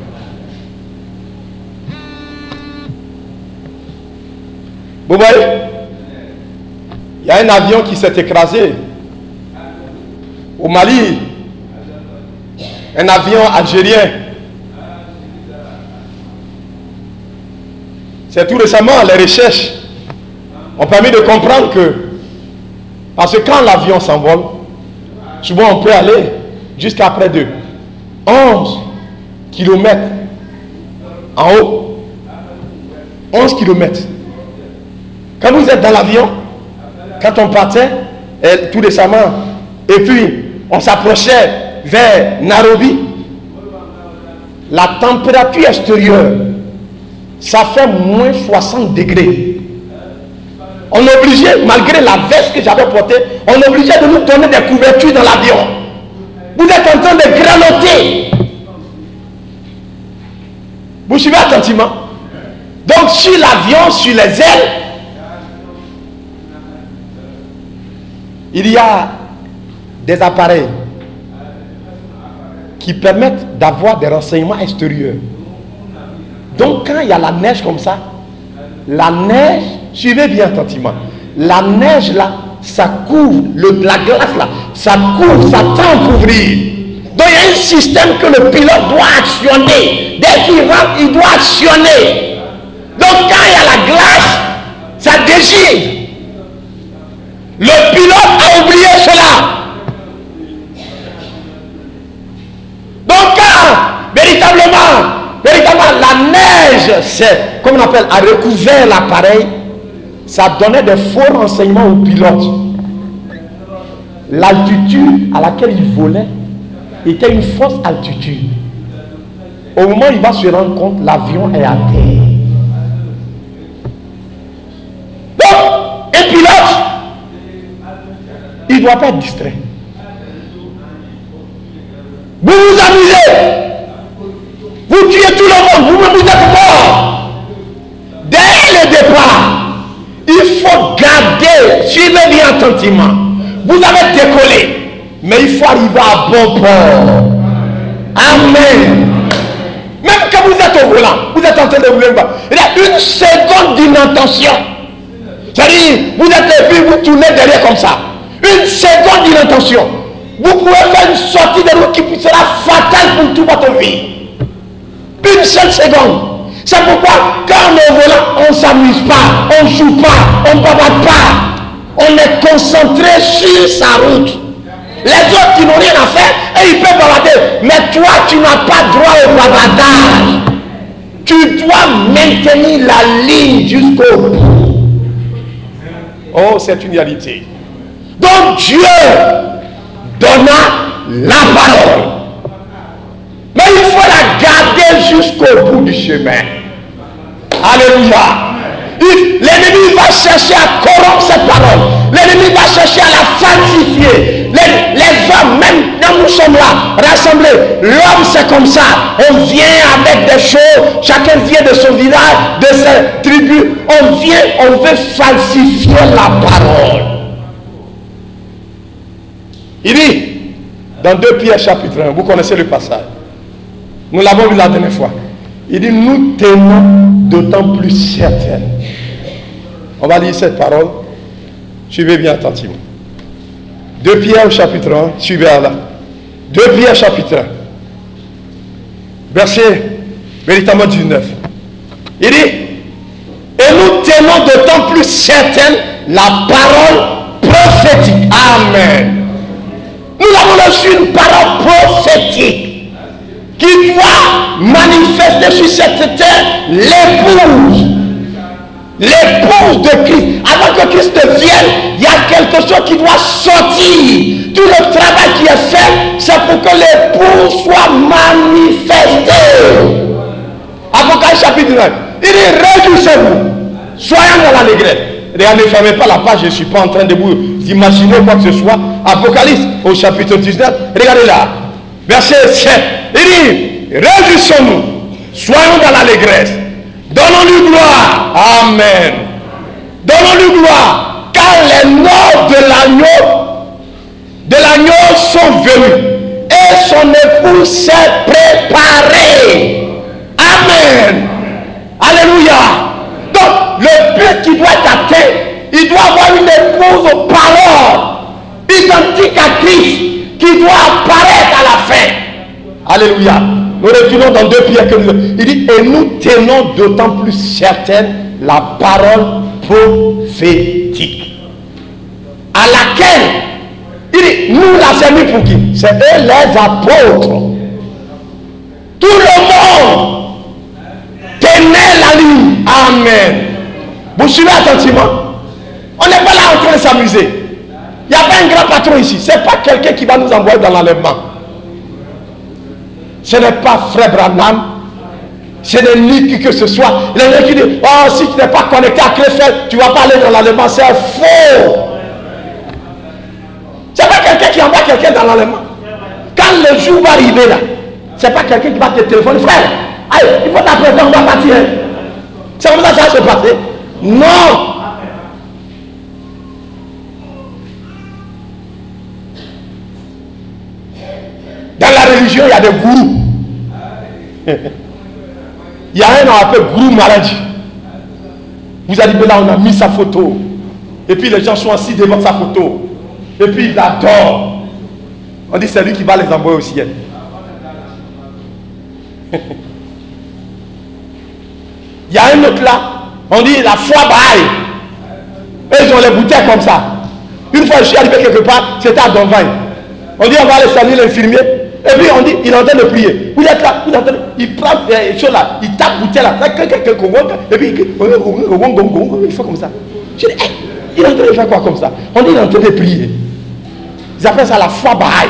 Vous voyez, il y a un avion qui s'est écrasé au Mali, un avion algérien. C'est tout récemment, les recherches ont permis de comprendre que, parce que quand l'avion s'envole, souvent on peut aller jusqu'à près de onze kilomètres en haut. onze kilomètres. Quand vous êtes dans l'avion, quand on partait, et, tout récemment, et puis on s'approchait vers Nairobi, la température extérieure, ça fait moins soixante degrés. On est obligé, malgré la veste que j'avais portée, on est obligé de nous donner des couvertures dans l'avion. Vous êtes en train de granoter. Vous suivez attentivement. Donc sur l'avion, sur les ailes, il y a des appareils qui permettent d'avoir des renseignements extérieurs. Donc quand il y a la neige comme ça, La neige, suivez bien attentivement. La neige là, ça couvre, le, la glace là, ça couvre, ça tend à couvrir. Donc il y a un système que le pilote doit actionner. Dès qu'il rentre, il doit actionner. Donc quand il y a la glace, ça dégivre. Le pilote a oublié cela. Donc quand véritablement, véritablement la neige, c'est, comme on appelle, a recouvert l'appareil, ça donnait de faux renseignements au pilote. L'altitude à laquelle il volait était une fausse altitude. Au moment où il va se rendre compte, l'avion est à terre. Donc, un pilote, il ne doit pas être distrait. Vous vous amusez, vous tuez tout le monde, vous vous êtes mort. Dès le départ, il faut garder, suivez bien attentivement. Vous avez décollé, mais il faut arriver à bon port. Amen. Même quand vous êtes au volant, vous êtes en train de vous lever, il y a une seconde d'inattention. C'est-à-dire, vous êtes levé, vous tournez derrière comme ça. Une seconde d'inattention. Vous pouvez faire une sortie de route qui sera fatale pour toute votre vie. Une seule seconde. C'est pourquoi, quand on est au volant, on ne s'amuse pas, on ne joue pas, on ne bavarde pas. On est concentré sur sa route. Les autres qui n'ont rien à faire, et ils peuvent bavarder. Mais toi, tu n'as pas droit au bavardage. Tu dois maintenir la ligne jusqu'au bout. Oh, c'est une réalité. Donc Dieu donna la parole. Mais il faut la garder jusqu'au bout du chemin. Alléluia. L'ennemi va chercher à corrompre cette parole. L'ennemi va chercher à la falsifier. Les, les hommes, même quand nous sommes là, rassemblés, l'homme c'est comme ça. On vient avec des choses, chacun vient de son village, de ses tribus. On vient, on veut falsifier la parole. Il dit, dans deux Pierre chapitre un, vous connaissez le passage. Nous l'avons vu la dernière fois. Il dit, nous tenons d'autant plus certaines. On va lire cette parole. Suivez bien attentivement. deux Pierre chapitre un, suivez là. deux Pierre chapitre un. Verset véritablement dix-neuf. Il dit, et nous tenons d'autant plus certaine la parole prophétique. Amen. Nous avons reçu une parole prophétique qui doit manifester sur cette terre l'épouse. L'épouse de Christ. Avant que Christ vienne, il y a quelque chose qui doit sortir. Tout le travail qui est fait, c'est pour que l'épouse soit manifestée. Apocalypse chapitre neuf. Il dit, réjouissez-vous. Soyons dans l'allégresse. Regardez, ne fermez pas la page, je ne suis pas en train de vous imaginer quoi que ce soit. Apocalypse au chapitre dix-neuf. Regardez là. Verset sept. Il dit, réjouissons-nous. Soyons dans l'allégresse. Donnons-lui gloire. Amen. Donnons-lui gloire. Car les noces de l'agneau, de l'agneau sont venus. Et son épouse s'est préparée. Amen. Alléluia. Donc, le but qui doit être atteint, il doit avoir une épouse aux paroles, identique à Christ, qui doit apparaître à la fin. Alléluia. Nous retournons dans deux Pierre que nous... Il dit, et nous tenons d'autant plus certaine la parole prophétique. À laquelle, il dit, nous la servi pour qui? C'est eux les apôtres. Tout le monde tenait la ligne. Amen. Vous suivez attentivement? On n'est pas là en train de s'amuser. Il n'y a pas un grand patron ici. Ce n'est pas quelqu'un qui va nous envoyer dans l'enlèvement. Ce n'est pas Frère Branham. Ce n'est ni qui que ce soit. Il y en a qui disent, oh, si tu n'es pas connecté à Krefeld, tu ne vas pas aller dans l'enlèvement. C'est faux. Ce n'est pas quelqu'un qui envoie quelqu'un dans l'enlèvement. Quand le jour va arriver là, ce n'est pas quelqu'un qui va te téléphoner. Frère, allez, il faut t'apprêter, on va partir. C'est comme ça que ça va se passer. Non. Dans la religion, il y a des gourous. Il y a un nom appelé gourou maladie. Vous allez dire, là, on a mis sa photo. Et puis les gens sont assis devant sa photo. Et puis ils adorent. On dit, c'est lui qui va les envoyer au ciel. Il y a un autre là, on dit la foi baille. Et ils ont les bouteilles comme ça. Une fois je suis arrivé quelque part, c'était à Donvagne. On dit on va aller saluer l'infirmier. Et puis on dit, il est en train de prier. Vous êtes là, vous êtes là, il prend des choses là, il tape bouteille là, et puis il fait comme ça. Je dis, hey, il est en train de faire quoi comme ça? On dit il est en train de prier. Ils appellent ça la foi baille.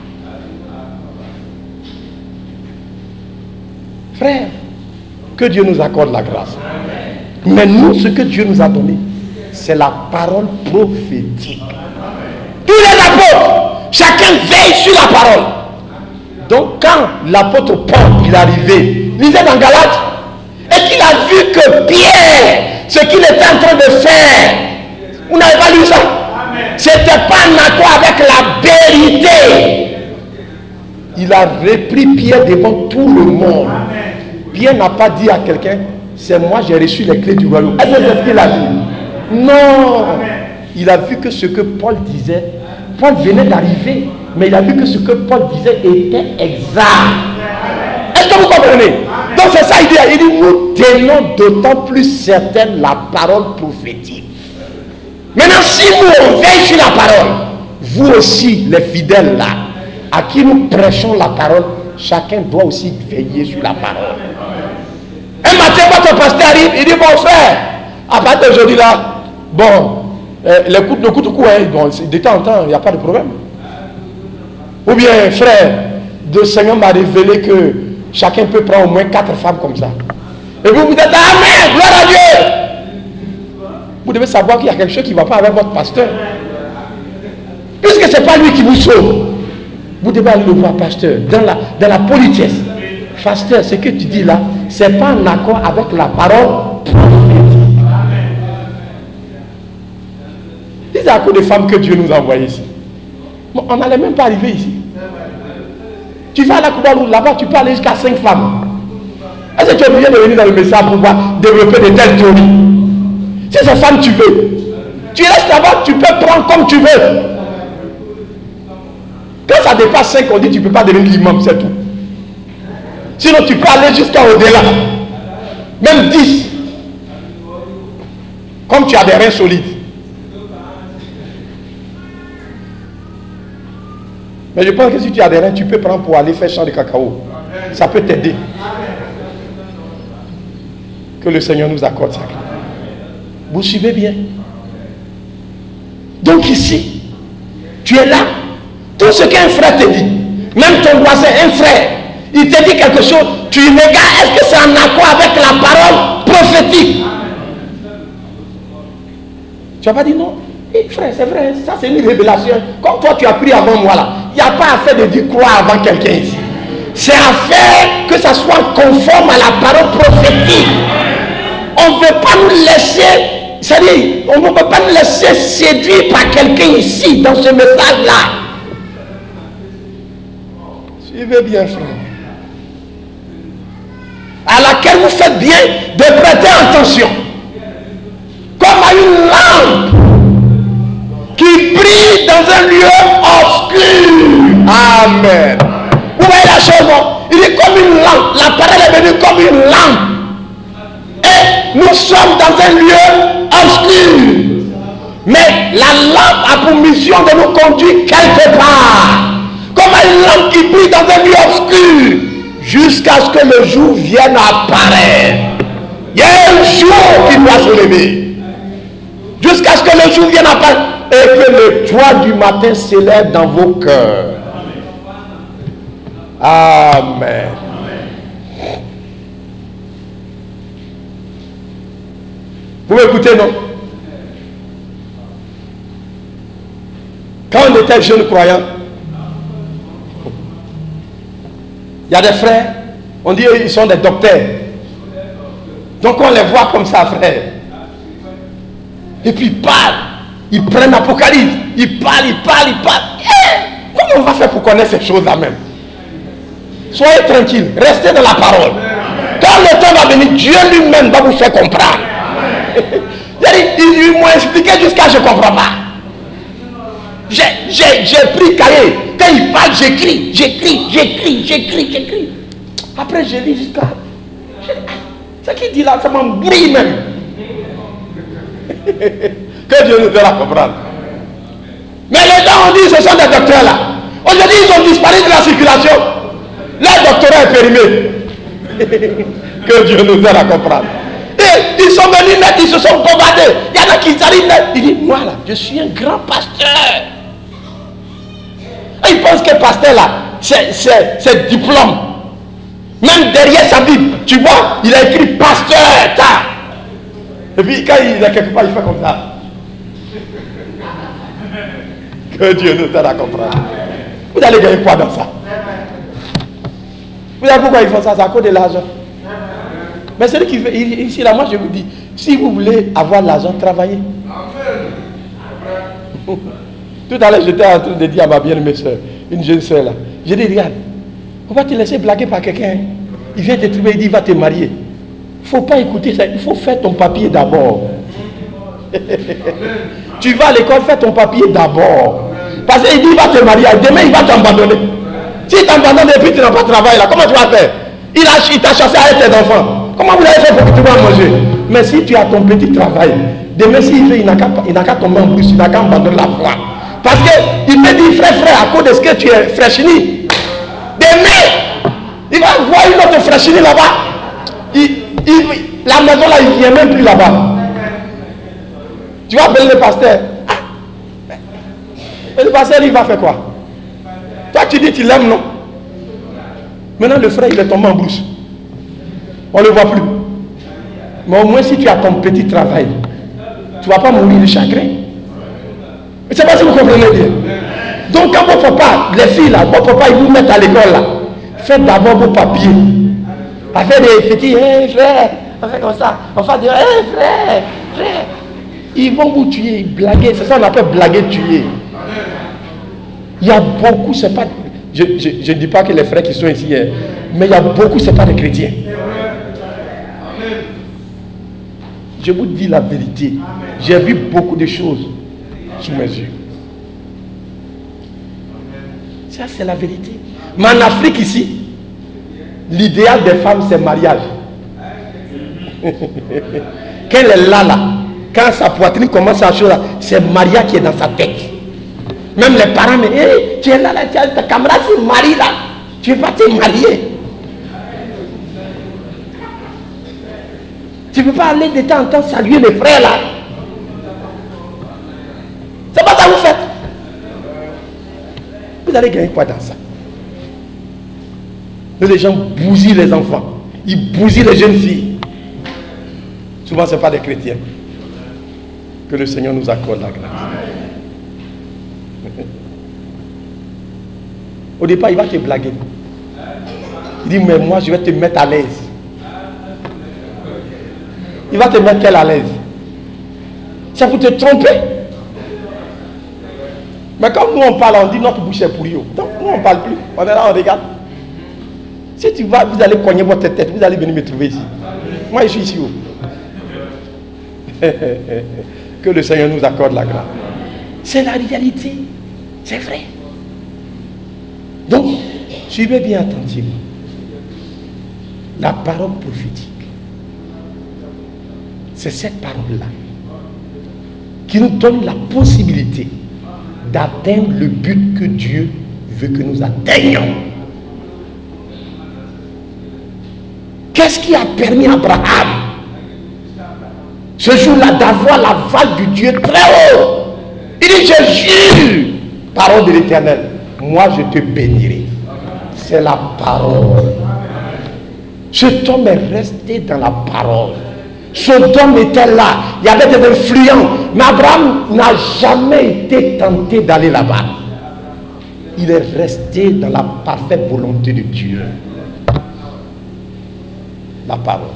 Frère, que Dieu nous accorde la grâce. Mais nous, ce que Dieu nous a donné, c'est la parole prophétique. Tous les apôtres, chacun veille sur la parole. Donc quand l'apôtre Paul il est arrivé, il était dans Galate, et qu'il a vu que Pierre, ce qu'il était en train de faire, vous n'avez pas lu ça? C'était pas en accord avec la vérité. Il a repris Pierre devant tout le monde. Pierre n'a pas dit à quelqu'un, c'est moi j'ai reçu les clés du royaume. Est-ce que c'est ce qu'il a dit? Non. Il a vu que ce que Paul disait, Paul venait d'arriver, mais il a vu que ce que Paul disait était exact. Est-ce que vous comprenez? Donc c'est ça, il dit, il dit, nous tenons d'autant plus certaine la parole prophétique. Maintenant, si nous on veille sur la parole, vous aussi, les fidèles là, à qui nous prêchons la parole, chacun doit aussi veiller sur la parole. Un matin, votre pasteur arrive, il dit, bon frère, à partir d'aujourd'hui là, bon, euh, le coup de coup de coup, hein, bon, de temps en temps, il n'y a pas de problème. Ou bien, frère, le Seigneur m'a révélé que chacun peut prendre au moins quatre femmes comme ça. Et vous vous dites, amen, gloire à Dieu. Vous devez savoir qu'il y a quelque chose qui ne va pas avec votre pasteur. Puisque ce n'est pas lui qui vous sauve. Vous devez aller le voir, pasteur, dans la, dans la politesse. Pasteur, ce que tu dis là, ce n'est pas en accord avec la parole prophétique. C'est à cause des femmes que Dieu nous a envoyées ici. Bon, on n'allait même pas arriver ici. Tu vas à la Koubalou, là-bas, tu peux aller jusqu'à cinq femmes. Est-ce que tu es obligé de venir dans le message pour pouvoir développer de telles théories? Si c'est femme tu veux, tu restes là-bas, tu peux prendre comme tu veux. Quand ça dépasse cinq, on dit tu ne peux pas devenir l'imam, c'est tout. Sinon tu peux aller jusqu'à au-delà. Même dix. Comme tu as des reins solides. Mais je pense que si tu as des reins, tu peux prendre pour aller faire champ de cacao. Ça peut t'aider. Que le Seigneur nous accorde ça. Vous suivez bien? Donc ici, tu es là. Tout ce qu'un frère te dit, même ton voisin, un frère, il te dit quelque chose, tu regardes, est-ce que c'est en accord avec la parole prophétique? Tu n'as pas dit non? Eh, frère, c'est vrai, ça c'est une révélation. Comme toi tu as pris avant moi là, il n'y a pas à faire de dire croire avant quelqu'un ici. C'est à faire que ça soit conforme à la parole prophétique. On ne veut pas nous laisser, c'est-à-dire, on ne peut pas nous laisser séduire par quelqu'un ici, dans ce message-là. Suivez bien, frère. À laquelle vous faites bien de prêter attention. Comme à une lampe qui brille dans un lieu obscur. Amen. Vous voyez la chose, non? Il est comme une lampe. La parole est venue comme une lampe. Et nous sommes dans un lieu obscur. Mais la lampe a pour mission de nous conduire quelque part. Comme une lampe qui brille dans un lieu obscur. Jusqu'à ce que le jour vienne apparaître. Il y a un jour qui doit se lever. Jusqu'à ce que le jour vienne apparaître. Et que le toit du matin s'élève dans vos cœurs. Amen. Vous m'écoutez, non? Quand on était jeunes croyants, il y a des frères, on dit ils sont des docteurs. Donc on les voit comme ça, frère. Et puis ils parlent, ils prennent l'Apocalypse, ils parlent, ils parlent, ils parlent. Eh, comment on va faire pour connaître ces choses-là même? Soyez tranquilles, restez dans la parole. Quand le temps va venir, Dieu lui-même va vous faire comprendre. Ils, ils m'ont expliqué jusqu'à je ne comprends pas. J'ai pris cahier. Quand ils parlent, j'écris, j'écris, j'écris, j'écris, j'écris. Après, je lis jusqu'à... Ce qu'il dit là, ça m'embrouille même. Que Dieu nous donne à comprendre. Mais les gens ont dit, ce sont des docteurs là. Aujourd'hui, ils ont disparu de la circulation. Leur doctorat est périmé. Que Dieu nous donne à comprendre. Et ils sont venus net, ils se sont bombardés. Il y en a qui arrivent net. Ils disent, moi là, je suis un grand pasteur. Et ils pensent que pasteur là, c'est diplôme. Même derrière sa Bible, tu vois, il a écrit pasteur. Ta. Et puis quand il est quelque part, il fait comme ça. Que Dieu nous aide à comprendre. Vous allez gagner quoi dans ça? Vous savez pourquoi ils font ça? C'est à cause de l'argent. Mais celui qui fait ici, là, moi je vous dis, si vous voulez avoir l'argent, travaillez. Tout à l'heure, j'étais en train de dire à ma bien-aimée soeur, une jeune soeur là, j'ai dit, regarde, on va te laisser blaguer par quelqu'un. Il vient te trouver, il dit, il va te marier. Il ne faut pas écouter ça, il faut faire ton papier d'abord. Tu vas à l'école, fais ton papier d'abord. Parce qu'il dit, il va te marier, demain il va t'abandonner. Si il t'abandonne et puis tu n'as pas de travail là, comment tu vas faire? Il t'a chassé avec tes enfants. Comment vous allez faire pour que tu vas manger? Mais si tu as ton petit travail, demain s'il fait, il n'a qu'à tomber en plus, il n'a qu'à abandonner la foi. Parce qu'il me dit, frère, frère, à cause de ce que tu es fraîchini, demain, il va voir une autre fraîchini là-bas. Il, il, la maison là, il ne vient même plus là-bas. Tu vas appeler le pasteur. Ah. Et le pasteur, il va faire quoi? Toi, tu dis, tu l'aimes, non? Maintenant, le frère, il est tombé en brousse. On ne le voit plus. Mais au moins, si tu as ton petit travail, tu ne vas pas mourir de chagrin. Je ne sais pas si vous comprenez bien. Donc, quand vos papas, les filles là, vos papas, ils vous mettent à l'école là, faites d'abord vos papiers. Pas faire des petits, hé hey, frère, on fait comme ça. On fait des, hé hey, frère, frère. Ils vont vous tuer, blaguer. C'est ça qu'on appelle blaguer, tuer. Il y a beaucoup, c'est pas. Je ne dis pas que les frères qui sont ici, hein, mais il y a beaucoup, ce n'est pas des chrétiens. Je vous dis la vérité. J'ai vu beaucoup de choses sous mes yeux. Ça, c'est la vérité. Mais en Afrique, ici, l'idéal des femmes, c'est mariage. Quand elle est là, là, quand sa poitrine commence à chauffer, c'est Maria qui est dans sa tête. Même les parents me disent, hey, tu es là, là, tu as ta camarade se marie là, tu vas te marier. Tu ne peux pas aller de temps en temps saluer les frères là. C'est pas ça que vous faites. Vous allez gagner quoi dans ça? Les gens bousillent les enfants. Ils bousillent les jeunes filles. Souvent, ce n'est pas des chrétiens. Que le Seigneur nous accorde la grâce. Au départ, il va te blaguer. Il dit, mais moi, je vais te mettre à l'aise. Il va te mettre quelle à l'aise? C'est pour te tromper. Mais quand nous, on parle, on dit, notre bouche est pourrie. Donc, nous, on ne parle plus. On est là, on regarde. Si tu vas, vous allez cogner votre tête. Vous allez venir me trouver ici. Moi, je suis ici. Que le Seigneur nous accorde la grâce. C'est la réalité. C'est vrai. Donc, suivez bien attentivement la parole prophétique. C'est cette parole-là qui nous donne la possibilité d'atteindre le but que Dieu veut que nous atteignions. Qu'est-ce qui a permis à Abraham ce jour-là d'avoir la vague du Dieu très haut? Il dit, je jure, parole de l'Éternel, moi je te bénirai. C'est la parole. Cet homme est resté dans la parole. Cet homme était là. Il y avait des influents. Mais Abraham n'a jamais été tenté d'aller là-bas. Il est resté dans la parfaite volonté de Dieu. La parole.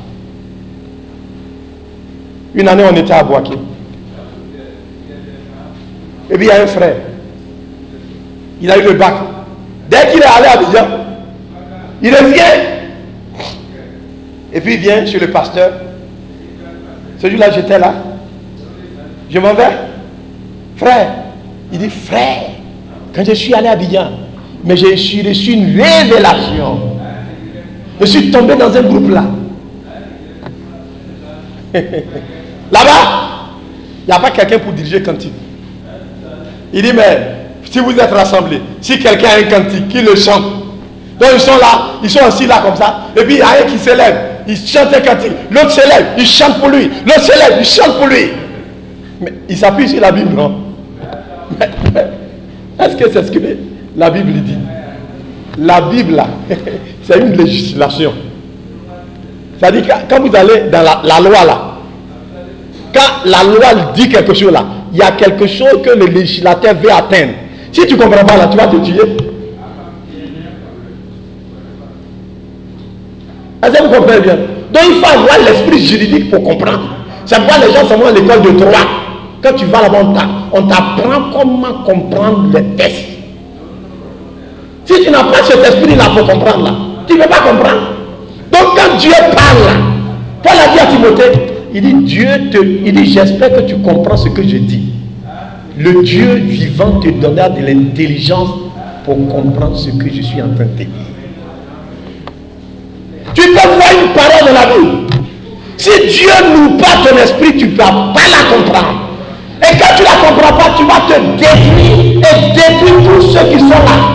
Une année, on était à Boaké. Et puis il y a un frère. Il a eu le bac. Dès qu'il est allé à Abidjan, il revient. Et puis il vient chez le pasteur. Ce jour-là, j'étais là. Je m'en vais. Frère, il dit, frère, quand je suis allé à Abidjan, mais j'ai reçu une révélation. Je suis tombé dans un groupe là. Là-bas, il n'y a pas quelqu'un pour diriger cantine. Il dit, mais si vous êtes rassemblés, si quelqu'un a un cantique, qui le chante. Donc ils sont là, ils sont assis là comme ça. Et puis il y a un qui s'élève, il chante un cantique. L'autre s'élève, il chante pour lui. L'autre s'élève, il chante pour lui. Mais il s'appuie sur la Bible, non? Est-ce que c'est ce que la Bible dit? La Bible là, c'est une législation. C'est-à-dire que quand vous allez dans la, la loi là, quand la loi dit quelque chose là, il y a quelque chose que le législateur veut atteindre. Si tu ne comprends pas là, tu vas te tuer. Est-ce que vous comprenez bien? Donc il faut avoir l'esprit juridique pour comprendre. C'est pourquoi les gens sont à l'école de droit. Quand tu vas là-bas, on t'apprend comment comprendre les textes. Si tu n'as pas cet esprit-là pour comprendre là, tu ne peux pas comprendre. Donc quand Dieu parle là, Paul a dit à Timothée, il dit, Dieu te, il dit, j'espère que tu comprends ce que je dis. Le Dieu vivant te donnera de l'intelligence pour comprendre ce que je suis en train de te dire. Tu peux voir une parole dans la Bible. Si Dieu n'ouvre pas ton esprit, tu ne peux pas la comprendre. Et quand tu ne la comprends pas, tu vas te détruire et détruire tous ceux qui sont là.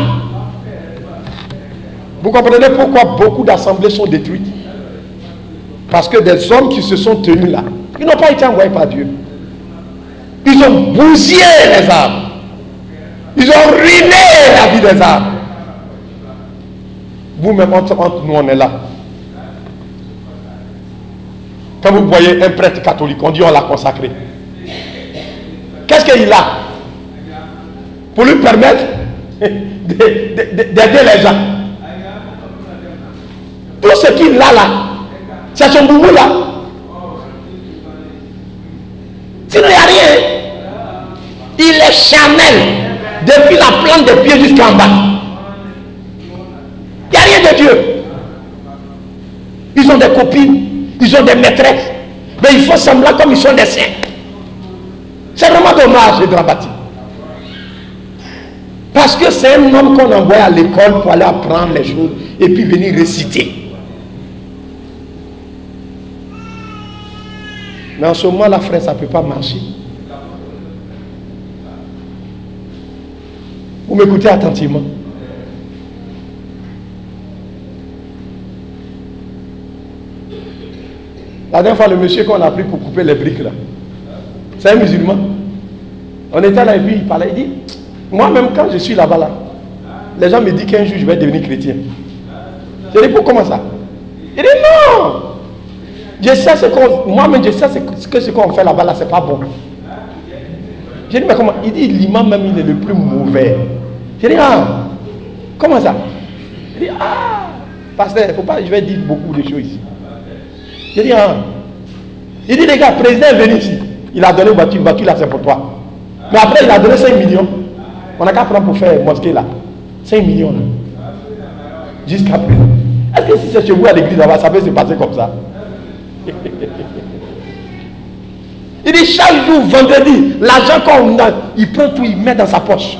Vous comprenez pourquoi beaucoup d'assemblées sont détruites? Parce que des hommes qui se sont tenus là, ils n'ont pas été envoyés par Dieu. Ils ont bousillé les âmes. Ils ont ruiné la vie des âmes. Vous-même, entre nous, on est là. Quand vous voyez un prêtre catholique, on dit on l'a consacré. Qu'est-ce qu'il a? Pour lui permettre d'aider les gens. Tout ce qu'il a là, c'est son boubou là. Sinon, il n'y a rien. Il est charnel depuis la plante des pieds jusqu'en bas. Il n'y a rien de Dieu. Ils ont des copines, ils ont des maîtresses, mais ils font semblant comme ils sont des saints. C'est vraiment dommage et dramatique. Parce que c'est un homme qu'on envoie à l'école pour aller apprendre les choses et puis venir réciter. Mais en ce moment, la frère, ça ne peut pas marcher. Vous m'écoutez attentivement. La dernière fois, le monsieur qu'on a pris pour couper les briques là, c'est un musulman. On était là et puis il parlait, il dit, moi-même quand je suis là-bas là, les gens me disent qu'un jour je vais devenir chrétien. Je dis, pour comment ça? Il dit, non! Je sais ce qu'on, moi-même je sais ce que ce qu'on fait là-bas là, c'est pas bon. J'ai dit, mais comment? Il dit, l'imam même il est le plus mauvais. J'ai dit, ah, comment ça? Il dit, ah, pasteur, faut pas, je vais dire beaucoup de choses ici. J'ai dit, ah. Il dit, les gars, le président est venu ici. Il a donné une voiture, une voiture là, c'est pour toi. Mais après, il a donné cinq millions. On n'a qu'à prendre pour faire mosquée là. cinq millions là. Jusqu'à présent. Est-ce que si c'est chez vous à l'église là-bas, ça peut se passer comme ça? Il dit, chaque jour, vendredi, l'argent qu'on a, il prend tout, il met dans sa poche.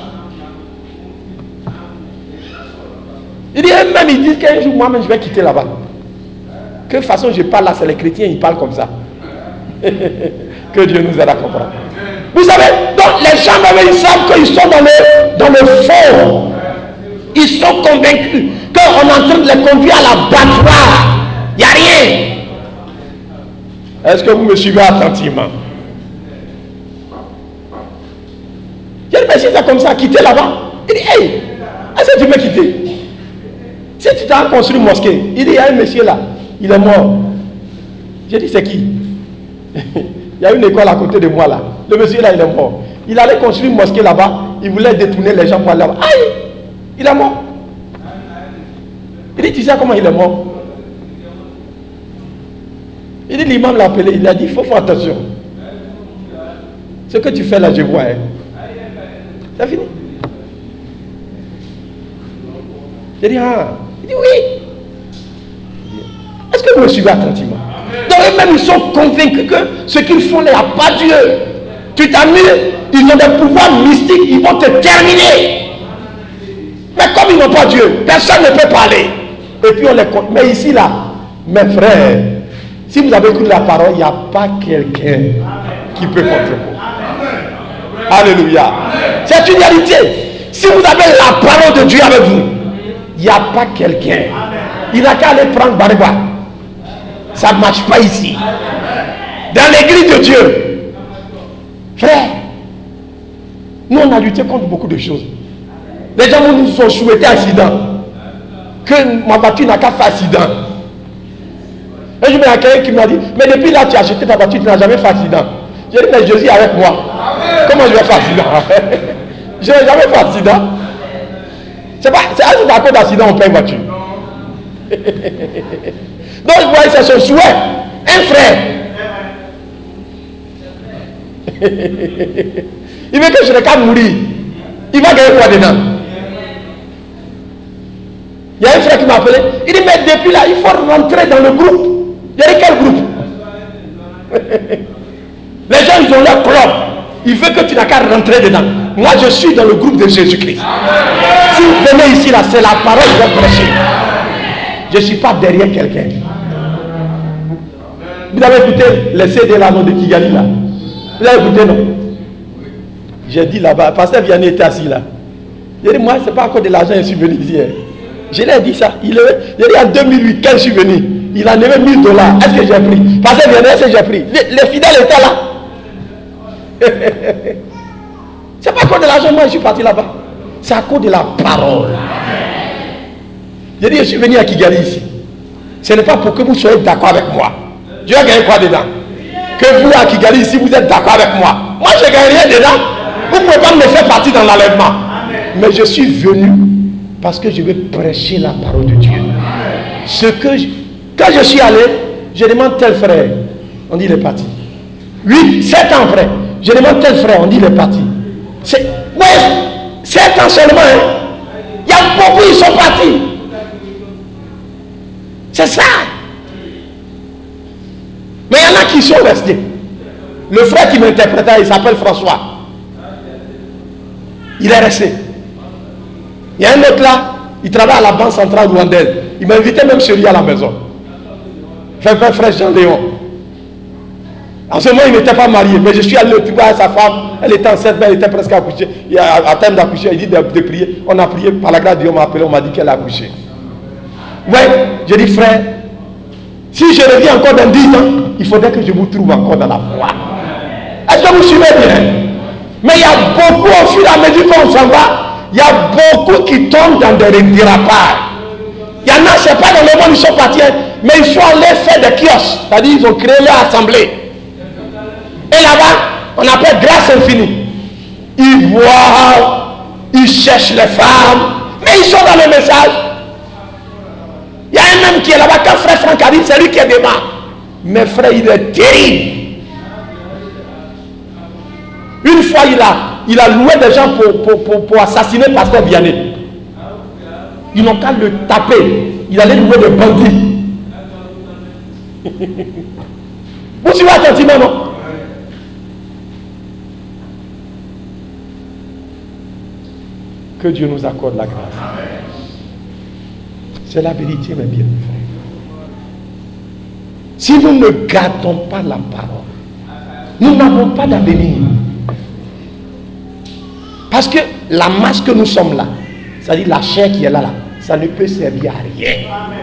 Il dit, même, il dit qu'un jour, moi-même, je vais quitter là-bas. Que façon je parle là, c'est les chrétiens, ils parlent comme ça. Que Dieu nous aide à comprendre. Vous savez, donc les gens même, ils savent qu'ils sont dans le, dans le fond. Ils sont convaincus qu'on est en train de les conduire à l'abattoir. Il n'y a rien. Est-ce que vous me suivez attentivement? J'ai dit, mais si c'est comme ça, quitter là-bas. Il dit, hey, est-ce que tu veux quitter? Si tu t'as construit une mosquée, il dit, il y a un monsieur là, il est mort. J'ai dit, c'est qui? Il y a une école à côté de moi là. Le monsieur là, il est mort. Il allait construire une mosquée là-bas. Il voulait détourner les gens pour aller là-bas. Aïe! Il est mort. Il dit, tu sais comment il est mort? Il dit, l'imam l'a appelé. Il a dit, il faut faire attention. Ce que tu fais là, je vois. Hein. C'est fini. J'ai dit, ah. Il dit, oui. Est-ce que vous me suivez attentivement? Donc eux-mêmes, ils sont convaincus que ce qu'ils font là, il n'y a pas Dieu. Tu t'as mis, ils ont des pouvoirs mystiques, ils vont te terminer. Mais comme ils n'ont pas Dieu, personne ne peut parler. Et puis on les compte. Mais ici, là, mes frères, si vous avez écouté la parole, il n'y a pas quelqu'un qui peut contre vous. Alléluia. C'est une réalité. Si vous avez la parole de Dieu avec vous, il n'y a pas quelqu'un. Il n'a qu'à aller prendre Bariba. Ça ne marche pas ici. Dans l'église de Dieu, frère, nous on a lutté contre beaucoup de choses. Les gens nous ont souhaité accident. Que ma voiture n'a qu'à faire accident. Et je me rappelle quelqu'un qui m'a dit, mais depuis là tu as acheté ta voiture, tu n'as jamais fait accident. J'ai dit, mais Jésus est avec moi. Comment je vais faire accident? Je n'ai jamais fait accident. C'est pas, c'est à cause d'accident on paye une voiture. Donc vous voyez, c'est son souhait. Un frère. Il veut que je n'ai qu'à mourir. Il va gagner quoi dedans? Il y a un frère qui m'a appelé. Il dit, mais depuis là, il faut rentrer dans le groupe. Il y a quel groupe? Les gens, ils ont leur club. Il veut que tu n'as qu'à rentrer dedans. Moi, je suis dans le groupe de Jésus-Christ. Si vous venez ici, là, c'est la parole que je vais prêcher. Je ne suis pas derrière quelqu'un. Vous avez écouté les C D là, non, de Kigali là? Vous avez écouté, non? J'ai dit là-bas, pasteur Vianney était assis là. Il dit, moi, ce n'est pas encore de l'argent, je suis venu ici. Je lui ai dit ça. Il, est, il est en deux mille huit, quand je suis venu, il en avait mille dollars. Est-ce que j'ai pris? Pasteur Vianney, est-ce que j'ai pris? Les, les fidèles étaient là. C'est pas à cause de l'argent, moi, je suis parti là-bas. C'est à cause de la parole. J'ai dit, je suis venu à Kigali ici. Ce n'est pas pour que vous soyez d'accord avec moi. Dieu a gagné quoi dedans? Que vous à Kigali ici, vous êtes d'accord avec moi. Moi, je ne gagne rien dedans. Vous ne pouvez pas me faire partie dans l'enlèvement. Mais je suis venu parce que je veux prêcher la parole de Dieu. Ce que je, quand je suis allé, je demande tel frère. On dit il est parti. huit, sept ans après, je demande tel frère. On dit il est parti. C'est, ouais, sept ans seulement. Hein. Il y a beaucoup, ils sont partis. C'est ça. Mais il y en a qui sont restés. Le frère qui m'interprétait, il s'appelle François. Il est resté. Il y a un autre là, il travaille à la Banque Centrale Rwandaise. Il m'a invité même chez lui à la maison. Frère, frère, frère Jean-Léon. En ce moment, il n'était pas marié, mais je suis allé le à sa femme. Elle était enceinte, elle était presque accouchée. Il a, à terme d'accoucher, il dit de, de prier. On a prié, par la grâce de Dieu, on m'a appelé, on m'a dit qu'elle a accouché. Ouais, je dis frère, si je reviens encore dans dix ans, il faudrait que je vous trouve encore dans la foi. Est-ce que vous suivez bien? Mais il y a beaucoup, au fur et à mesure qu'on s'en va, il y a beaucoup qui tombent dans des dérapages. Il y en a, c'est pas dans le monde, ils sont partis, mais ils sont allés faire des kiosques. C'est-à-dire, ils ont créé leur assemblée. Et là-bas, on appelle grâce infinie. Ils voient, ils cherchent les femmes, mais ils sont dans le message. Il y a un homme qui est là-bas, quand frère Franck arrive, c'est lui qui est devant. Mais frère, il est terrible. Une fois, il a, il a loué des gens pour, pour, pour, pour assassiner pasteur Vianney. Ils n'ont qu'à le taper. Il allait louer des bandits. Vous suivez attentivement, non? Que Dieu nous accorde la grâce. C'est la vérité, mes bien. Si nous ne gardons pas la parole, nous n'avons pas d'avenir. Parce que la masse que nous sommes là, c'est-à-dire la chair qui est là, là, ça ne peut servir à rien.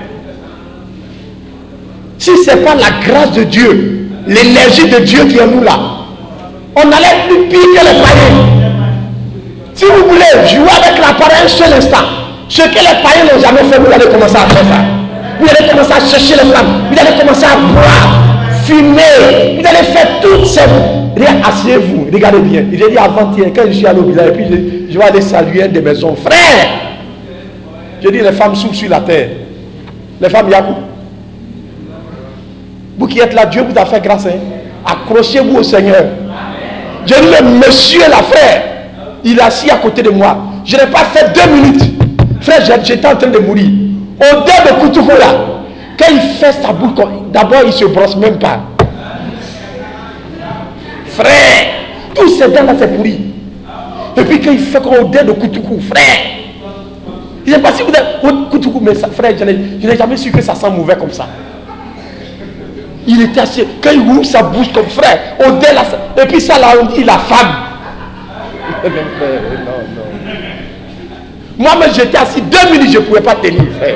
Si ce n'est pas la grâce de Dieu, l'énergie de Dieu qui est en nous là, on allait plus pire que les païens. Si vous voulez jouer avec la parole un seul instant, ce que les païens n'ont jamais fait, vous allez commencer à faire ça. Vous allez commencer à chercher les femmes, vous allez commencer à boire, fumer, vous allez faire toutes ces... Asseyez-vous, regardez bien. J'ai dit avant-hier, quand je suis allé au village, et puis je, je vais aller saluer un de mes hommes. Frère! Je dis les femmes souffrent sur la terre. Les femmes Yakou. Vous qui êtes là, Dieu vous a fait grâce. Hein? Accrochez-vous au Seigneur. Je dis le monsieur, la frère, il est assis à côté de moi. Je n'ai pas fait deux minutes. Frère, j'étais en train de mourir. Au dehors de Koutoufou là, quand il fait sa boucle, d'abord il ne se brosse même pas. Frère, Tous ces dents-là, c'est pourri. Et puis quand il fait comme Odé de Koutoukou, frère. Je ne sais pas si vous êtes Koutoukou, mais ça, frère, je n'ai jamais su que ça sent mauvais comme ça. Il était assis. Quand il ouvre sa bouche comme frère, Odé là, et puis ça là, on dit la femme. Non, non. Moi-même, j'étais assis deux minutes, je ne pouvais pas tenir, frère.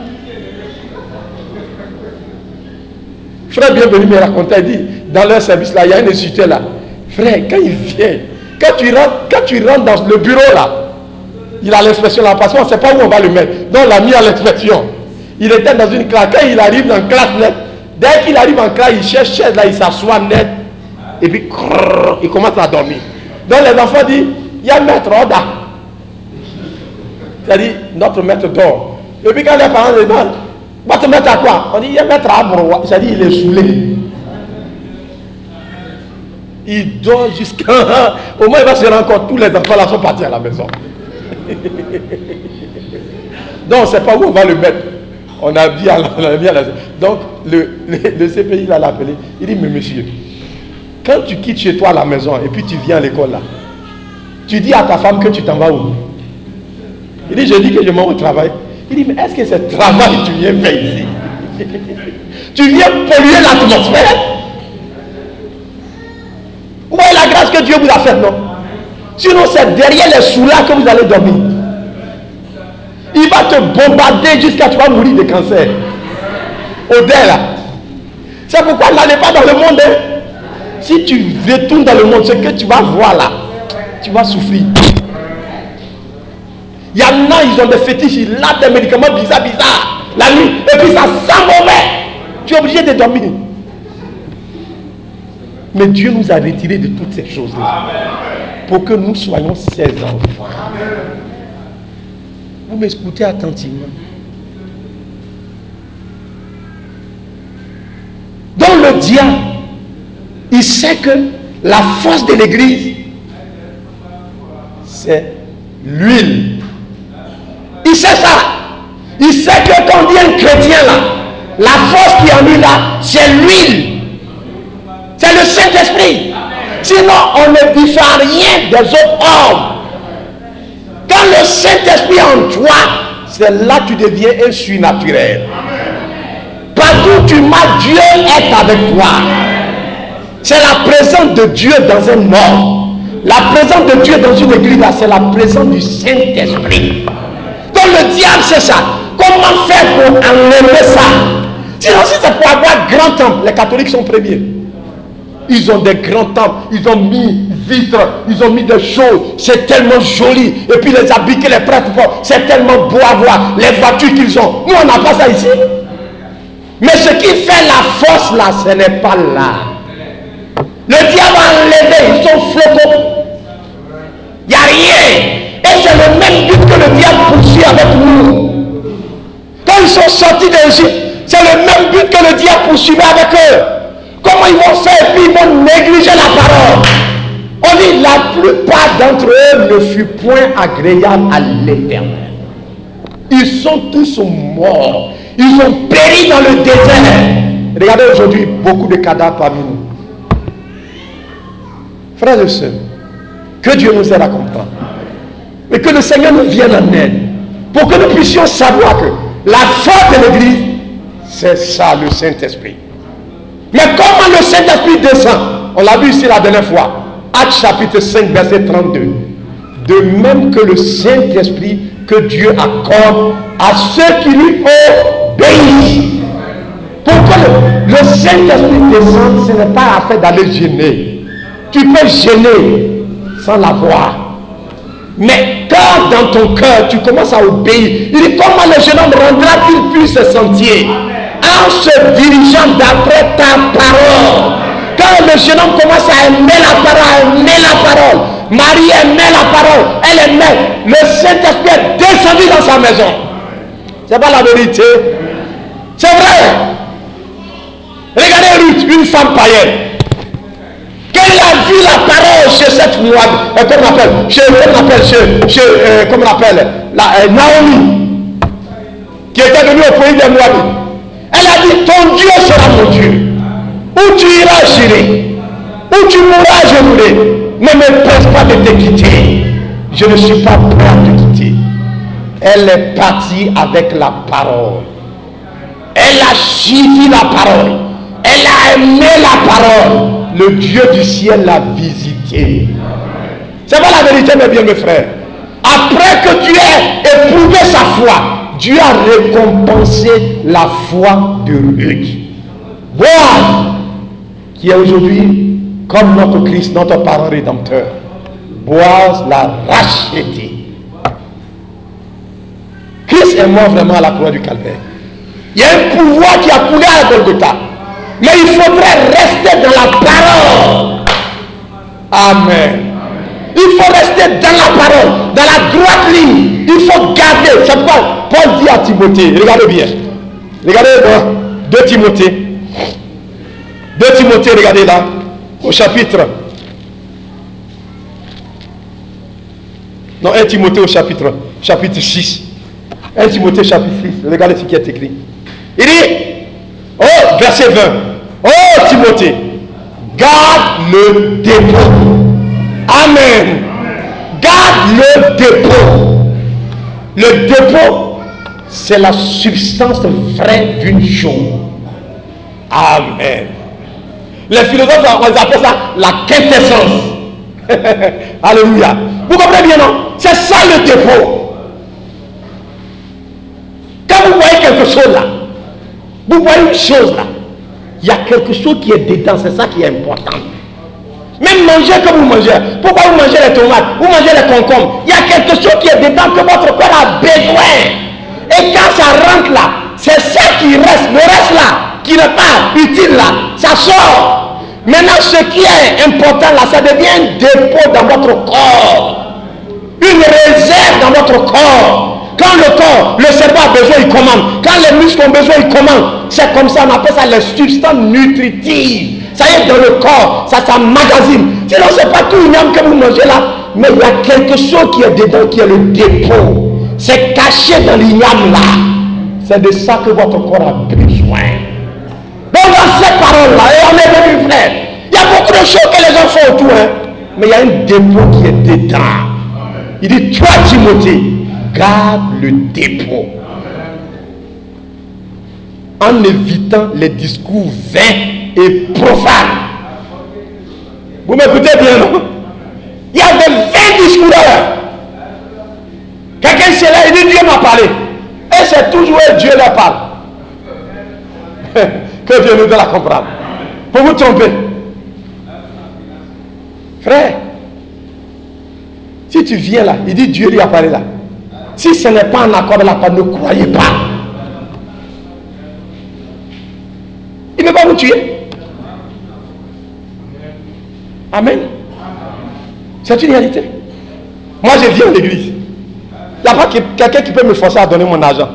Frère bienvenu me racontait, il dit, dans leur service là, il y a un instituteur là. Frère, quand il vient, quand tu rentres, quand tu rentres dans le bureau là, il a l'inspection là, parce qu'on ne sait pas où on va le mettre. Donc on l'a mis à l'inspection. Il était dans une classe. Quand il arrive dans la classe net, dès qu'il arrive en classe, il cherche chaise là, il s'assoit net. Et puis, crrr, il commence à dormir. Donc les enfants disent, il y a maître Oda. C'est-à-dire, notre maître dort. Et puis quand les parents les demandent, votre maître à quoi? On dit, il y a maître Abro. C'est-à-dire, il est saoulé. Il dort jusqu'à... Au moins, il va se rendre compte, tous les enfants là sont partis à la maison. Donc, on ne sait pas où on va le mettre. On a dit à la... On a dit à la... Donc, le, le, le C P I l'a appelé. Il dit, mais monsieur, quand tu quittes chez toi à la maison et puis tu viens à l'école là, tu dis à ta femme que tu t'en vas où? Il dit, je dis que je m'en vais au travail. Il dit, mais est-ce que c'est travail que tu viens faire ici? Tu viens polluer l'atmosphère? Où est la grâce que Dieu vous a faite, non? Sinon, c'est derrière les sous-là que vous allez dormir. Il va te bombarder jusqu'à ce que tu vas mourir de cancer. Au-delà là. C'est pourquoi n'allez pas dans le monde. Hein. Si tu retournes dans le monde, ce que tu vas voir là, tu vas souffrir. Il y en a, ils ont des fétiches, ils lavent des médicaments bizarres, bizarres, la nuit, et puis ça sent mauvais. Tu es obligé de dormir. Mais Dieu nous a retirés de toutes ces choses-là pour que nous soyons ses enfants. Vous m'écoutez attentivement. Donc le diable, il sait que la force de l'église, c'est l'huile. Il sait ça. Il sait que quand on dit un chrétien là, la force qui est en lui là, c'est l'huile. C'est le Saint-Esprit. Sinon, on ne diffère rien des autres hommes. Quand le Saint-Esprit est en toi, c'est là que tu deviens un surnaturel. Partout où tu marches, Dieu est avec toi. C'est la présence de Dieu dans un mort. La présence de Dieu dans une église, c'est la présence du Saint-Esprit. Donc le diable, c'est ça. Comment faire pour enlever ça? Sinon, si c'est pour avoir grand temple, les catholiques sont premiers. Ils ont des grands temples, ils ont mis vitres, ils ont mis des choses, c'est tellement joli. Et puis les habits que les prêtres font, c'est tellement beau à voir. Les voitures qu'ils ont, nous on n'a pas ça ici. Mais ce qui fait la force là, ce n'est pas là. Le diable a enlevé, ils sont flottés. Il n'y a rien. Et c'est le même but que le diable poursuit avec nous. Quand ils sont sortis d'Égypte, c'est le même but que le diable poursuivait avec eux. Comment ils vont faire? Et puis ils vont négliger la parole. On dit la plupart d'entre eux ne furent point agréables à l'Éternel. Ils sont tous morts. Ils ont péri dans le désert. Regardez aujourd'hui beaucoup de cadavres parmi nous. Frères et sœurs, que Dieu nous aide à comprendre. Et que le Seigneur nous vienne en aide. Pour que nous puissions savoir que la force de l'Église, c'est ça le Saint-Esprit. Mais comment le Saint-Esprit descend? On l'a vu ici la dernière fois. Actes chapitre cinq, verset trente-deux. De même que le Saint-Esprit que Dieu accorde à ceux qui lui obéissent. Pourquoi le, le Saint-Esprit descend? Ce n'est pas affaire d'aller gêner. Tu peux gêner sans l'avoir. Mais quand dans ton cœur tu commences à obéir, il dit comment le jeune homme rendra-t-il plus ce sentier? En se dirigeant d'après ta parole. Quand le jeune homme commence à aimer la parole, aimer la parole, Marie aimait la parole, elle aimait, le Saint-Esprit est descendu dans sa maison. C'est pas la vérité? C'est vrai. Regardez Ruth, une femme païenne. Quand il a vu la parole chez cette Moab, euh, comment on appelle, chez, comment on appelle, chez, chez euh, comment on appelle, la, euh, Naomi, qui était venue au pays des Moabites. Elle a dit, ton Dieu sera mon Dieu. Où tu iras, j'irai. Où tu mourras, je mourrai. ne me presse pas de te quitter. Je ne suis pas prêt à te quitter. Elle est partie avec la parole. Elle a suivi la parole. Elle a aimé la parole. Le Dieu du ciel l'a visité. C'est pas la vérité, mes bien, mes frères. Après que Dieu ait éprouvé sa foi, Dieu a récompensé la foi de Ruth. Boaz, qui est aujourd'hui comme notre Christ, notre parent rédempteur. Boaz l'a racheté. Christ est mort vraiment à la croix du calvaire. Il y a un pouvoir qui a coulé à Golgotha. Mais il faudrait rester dans la parole. Amen. Il faut rester dans la parole, dans la droite ligne. Il faut garder. C'est pourquoi Paul dit à Timothée, regardez bien. Regardez dans deux Timothée. deux Timothée, regardez là, au chapitre. Non, un Timothée au chapitre, chapitre six. un Timothée chapitre six. Regardez ce qui est écrit. Il dit, oh, verset vingt. Oh, Timothée, garde le dépôt. Amen. Garde le dépôt. Le dépôt, c'est la substance vraie d'une chose. Amen. Les philosophes, on appelle ça la quintessence. Alléluia. Vous comprenez bien, non? C'est ça le dépôt. Quand vous voyez quelque chose là, vous voyez une chose là, il y a quelque chose qui est dedans, c'est ça qui est important. Même manger comme vous mangez. Pourquoi vous mangez les tomates, vous mangez les concombres? Il y a quelque chose qui est dedans que votre corps a besoin. Et quand ça rentre là, c'est ça qui reste. Le reste là, qui n'est pas utile là, ça sort. Maintenant, ce qui est important là, ça devient un dépôt dans votre corps. Une réserve dans votre corps. Quand le corps, le cerveau a besoin, il commande. Quand les muscles ont besoin, ils commandent. C'est comme ça, on appelle ça les substances nutritives. Ça y est dans le corps, ça s'emmagasine. Sinon, ce n'est pas tout une âme que vous mangez là, mais il y a quelque chose qui est dedans, qui est le dépôt. C'est caché dans l'igname là. C'est de ça que votre corps a besoin. Donc dans ces paroles-là, et on est venu frère, il y a beaucoup de choses que les gens font autour, hein, mais il y a un dépôt qui est dedans. Il dit, toi Timothée, garde le dépôt. En évitant les discours vains et profanes. Vous m'écoutez bien, non? Il y a de vains discours là. Quelqu'un c'est là, il dit Dieu m'a parlé. Et c'est toujours Dieu leur parle. Que Dieu nous donne à comprendre. Pour vous tromper. Frère, si tu viens là, il dit Dieu lui a parlé là. Si ce n'est pas en accord avec la parole, ne croyez pas. Il ne va pas vous tuer. Amen. C'est une réalité. Moi, je viens à l'église. Il n'y a pas quelqu'un qui peut me forcer à donner mon argent.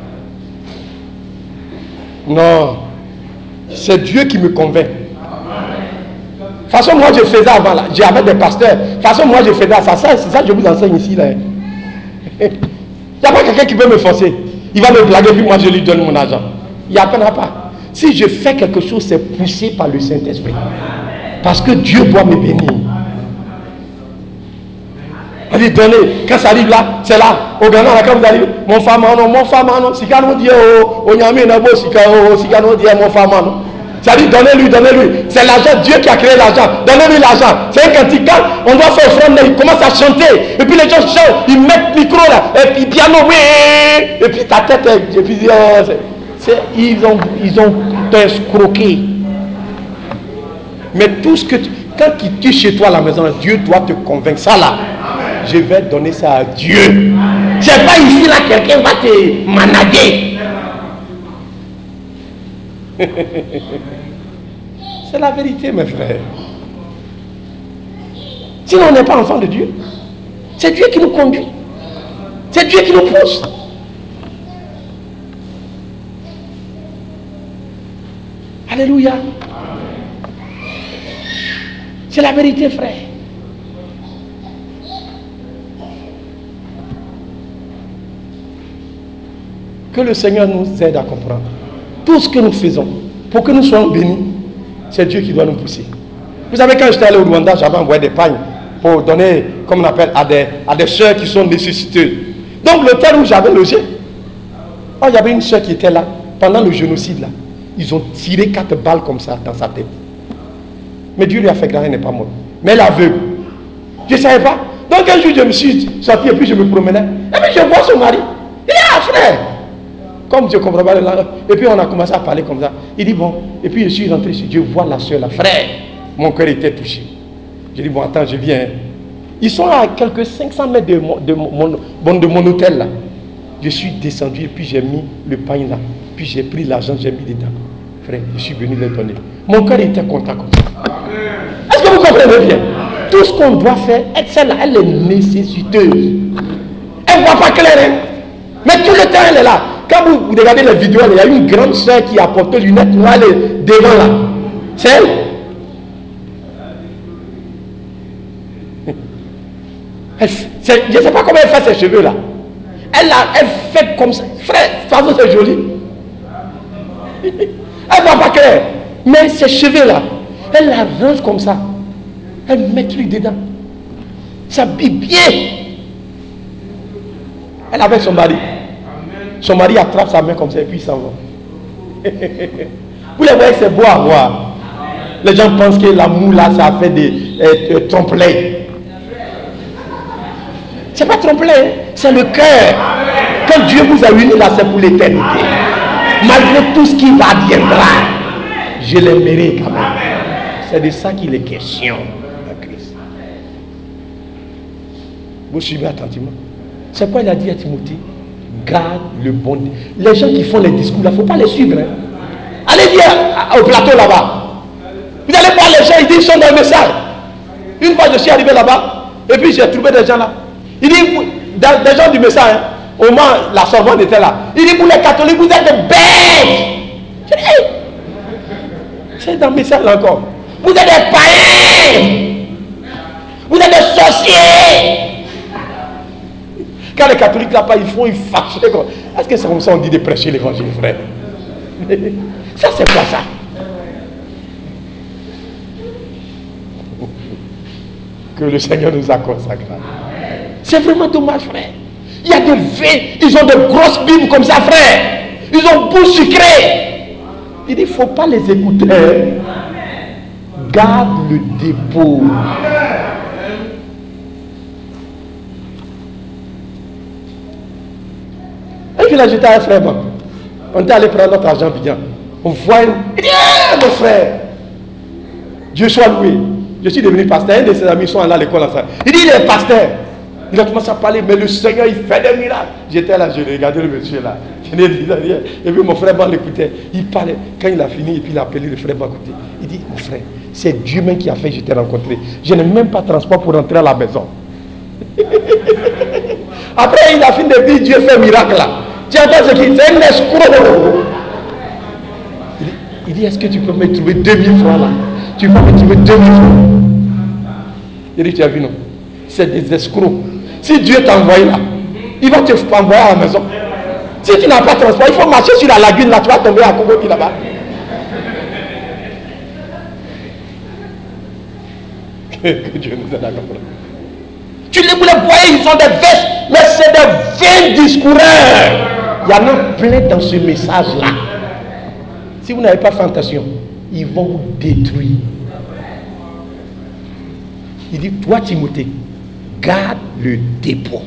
Non. C'est Dieu qui me convainc. De toute façon, moi, je faisais avant là. J'avais des pasteurs. De toute façon, moi, je faisais ça. ça c'est ça que je vous enseigne ici. Là. Il n'y a pas quelqu'un qui peut me forcer. Il va me blaguer, puis moi, je lui donne mon argent. Il n'y a pas. Si je fais quelque chose, c'est poussé par le Saint-Esprit. Parce que Dieu doit me bénir. On dit donnez. Quand ça arrive là, c'est là. Au Ghana, là, quand vous arrivez, mon femme, non, mon femme, non. Si quand on dit, oh, Nyame, Nabo, si quand on dit, mon femme, non. Ça dit donnez-lui, donnez-lui. C'est l'argent, Dieu qui a créé l'argent. Donnez-lui l'argent. C'est un cantique. On doit faire offrande, il commence à chanter. Et puis les gens chantent, ils mettent le micro là. Et puis piano, oui. Et puis ta tête, et puis oh, c'est, ils ont, ils ont escroqué. Mais tout ce que tu, quand tu es chez toi à la maison, Dieu doit te convaincre. Ça là, je vais donner ça à Dieu. C'est pas ici là, quelqu'un va te manager. C'est la vérité, mes frères. Sinon, on n'est pas enfant de Dieu. C'est Dieu qui nous conduit. C'est Dieu qui nous pousse. Alléluia. C'est la vérité, frère. Que le Seigneur nous aide à comprendre. Tout ce que nous faisons, pour que nous soyons bénis, c'est Dieu qui doit nous pousser. Vous savez, quand j'étais allé au Rwanda, j'avais envoyé des pagnes pour donner, comme on appelle, à des, à des soeurs qui sont nécessiteuses. Donc l'hôtel où j'avais logé, oh, il y avait une soeur qui était là, pendant le génocide là. Ils ont tiré quatre balles comme ça dans sa tête. Mais Dieu lui a fait grâce, elle n'est pas morte. Mais elle est aveugle. Je ne savais pas. Donc un jour, je me suis sorti et puis je me promenais. Et puis je vois son mari. Il est là, frère. Comme je ne comprends pas la langue. Et puis on a commencé à parler comme ça. Il dit bon. Et puis je suis rentré chez Dieu, voir la soeur là. Frère, mon cœur était touché. Je dis bon, attends, je viens. Ils sont à quelques cinq cents mètres de mon, de mon, de mon hôtel là. Je suis descendu et puis j'ai mis le pain là. Puis j'ai pris l'argent, j'ai mis dedans. Frère, je suis venu les donner. Mon cœur était content comme ça. Est-ce que vous comprenez bien? Tout ce qu'on doit faire, celle-là, elle est nécessiteuse. Elle ne voit pas clair, hein? Mais tout le temps, elle est là. Quand vous regardez les vidéos, il y a une grande soeur qui a porté lunettes noires, elle est devant là. C'est elle. elle je ne sais pas comment elle fait ses cheveux là. Elle, a, elle fait comme ça. Frère, de toute façon, c'est joli. Elle ne voit pas clair. Mais ses cheveux là, elle la range comme ça. Elle met truc dedans. S'habille bien. Elle avec son mari. Son mari attrape sa main comme ça et puis il s'en va. Vous les voyez, c'est beau à voir. Les gens pensent que l'amour là, ça fait des euh, euh, trompe-l'œil. C'est pas trompe-l'œil, c'est le cœur. Quand Dieu vous a unis là, c'est pour l'éternité. Malgré tout ce qui va viendra, je l'aimerai quand même. C'est de ça qu'il est question. Vous suivez attentivement. C'est pourquoi il a dit à Timothée, garde le bon. Les gens qui font les discours là, il ne faut pas les suivre. Hein. Allez dire au plateau là-bas. Vous allez voir les gens, ils disent, ils sont dans le message. Une fois je suis arrivé là-bas, et puis j'ai trouvé des gens là. Il dit, dans, des gens du message, hein, au moment la Sorbonne était là. Il dit, vous les catholiques, vous êtes des bêtes. Je dis, hey, c'est dans le message là encore. Vous êtes des païens. Vous êtes des sorciers. Quand les catholiques là-bas, ils font, ils fâchent. Est-ce que c'est comme ça on dit de prêcher l'évangile, frère? Ça, c'est quoi ça? Que le Seigneur nous accorde sa grâce. C'est vraiment dommage, frère. Il y a des vins, ils ont de grosses bibles comme ça, frère. Ils ont bouche sucrée. Il dit, il ne faut pas les écouter. Garde le dépôt. Et puis là, j'étais à un frère, bon. On était allé prendre notre argent bien. On voit, il dit, ah, mon frère, Dieu soit loué. Je suis devenu pasteur. Un de ses amis sont allés à l'école ensemble. Il dit, il est pasteur. Il a commencé à parler, mais le Seigneur, il fait des miracles. J'étais là, je regardais le monsieur là. Je n'ai dit rien. Et puis mon frère Ban l'écoutait. Il parlait. Quand il a fini, et puis il a appelé le frère Ban côté. Il dit, mon frère, c'est Dieu même qui a fait que je t'ai rencontré. Je n'ai même pas de transport pour rentrer à la maison. Après, il a fini de dire, Dieu fait miracle là. Tu entends ce qu'il dit? C'est un escroc. Il dit, il dit, est-ce que tu peux me trouver deux mille francs là? Tu peux me trouver deux mille francs? Il dit, tu as vu non? C'est des escrocs. Si Dieu t'a envoyé là, il va te envoyer à la maison. Si tu n'as pas de transport, il faut marcher sur la lagune là, tu vas tomber à Congo là-bas. Que Dieu nous aide à comprendre. Tu les voulais voir, ils ont des vestes, mais c'est des vains discoureurs. Il y en a plein dans ce message-là. Si vous n'avez pas fait attention, ils vont vous détruire. Il dit, toi Timothée, garde le dépôt.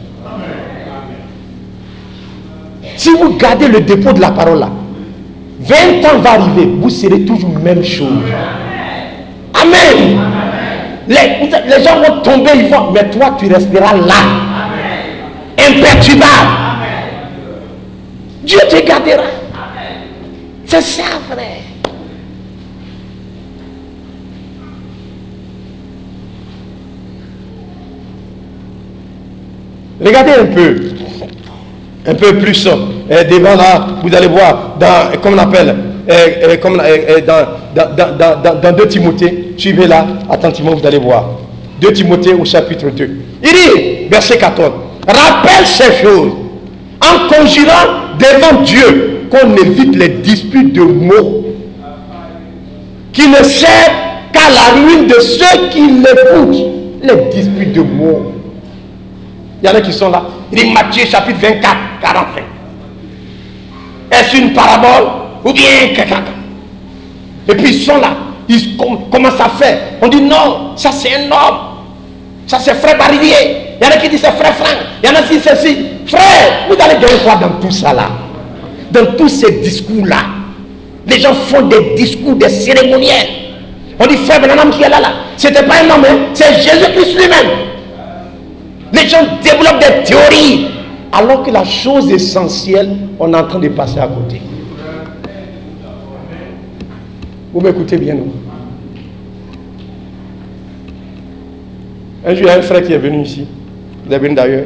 Si vous gardez le dépôt de la parole là, vingt ans va arriver, vous serez toujours la même chose. Amen. Les, les gens vont tomber, ils vont, mais toi tu resteras là. Imperturbable. Dieu te gardera. C'est ça, frère. Regardez un peu, un peu plus euh, devant là, vous allez voir, dans, comme on appelle, euh, euh, comme, euh, dans, dans, dans, dans, dans deux Timothée, suivez là, attentivement, vous allez voir. deux Timothée au chapitre deux. Il dit, verset quatorze, rappelle ces choses, en conjurant devant Dieu qu'on évite les disputes de mots qui ne servent qu'à la ruine de ceux qui l'écoutent. Les disputes de mots. Il y en a qui sont là. Il dit Matthieu chapitre vingt-quatre, quarante-cinq. Est-ce une parabole ou bien quelqu'un? Et puis ils sont là. Ils commencent à faire. On dit non, ça c'est un homme. Ça c'est frère Barillier. Il y en a qui disent c'est frère Franck. Il y en a qui disent ceci. Frère, vous allez gagner quoi dans tout ça là? Dans tous ces discours là. Les gens font des discours, des cérémoniels. On dit frère Branham qui est là là. C'était pas un homme, hein? C'est Jésus-Christ lui-même. Les gens développent des théories. Alors que la chose essentielle, on est en train de passer à côté. Vous m'écoutez bien, non? Un jour, il y a un frère qui est venu ici. Il est venu d'ailleurs.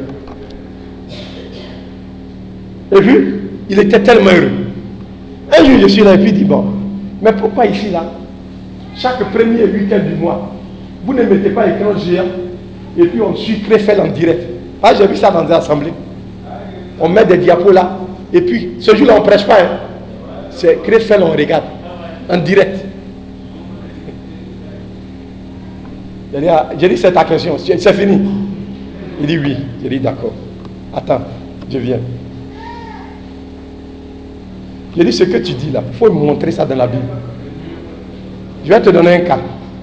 Et puis, il était tellement heureux. Un jour, je suis là et puis il dit, bon, mais pourquoi ici, là, chaque premier week-end du mois, vous ne mettez pas écran géant et puis on suit Créfel en direct. Ah, j'ai vu ça dans des assemblées. On met des diapos là, et puis ce jour-là, on ne prêche pas. Hein. C'est Créfel, on regarde, en direct. J'ai dit, c'est ta question, c'est fini. Il dit oui. J'ai dit, d'accord. Attends, je viens. J'ai dit, ce que tu dis là, il faut me montrer ça dans la Bible. Je vais te donner un cas.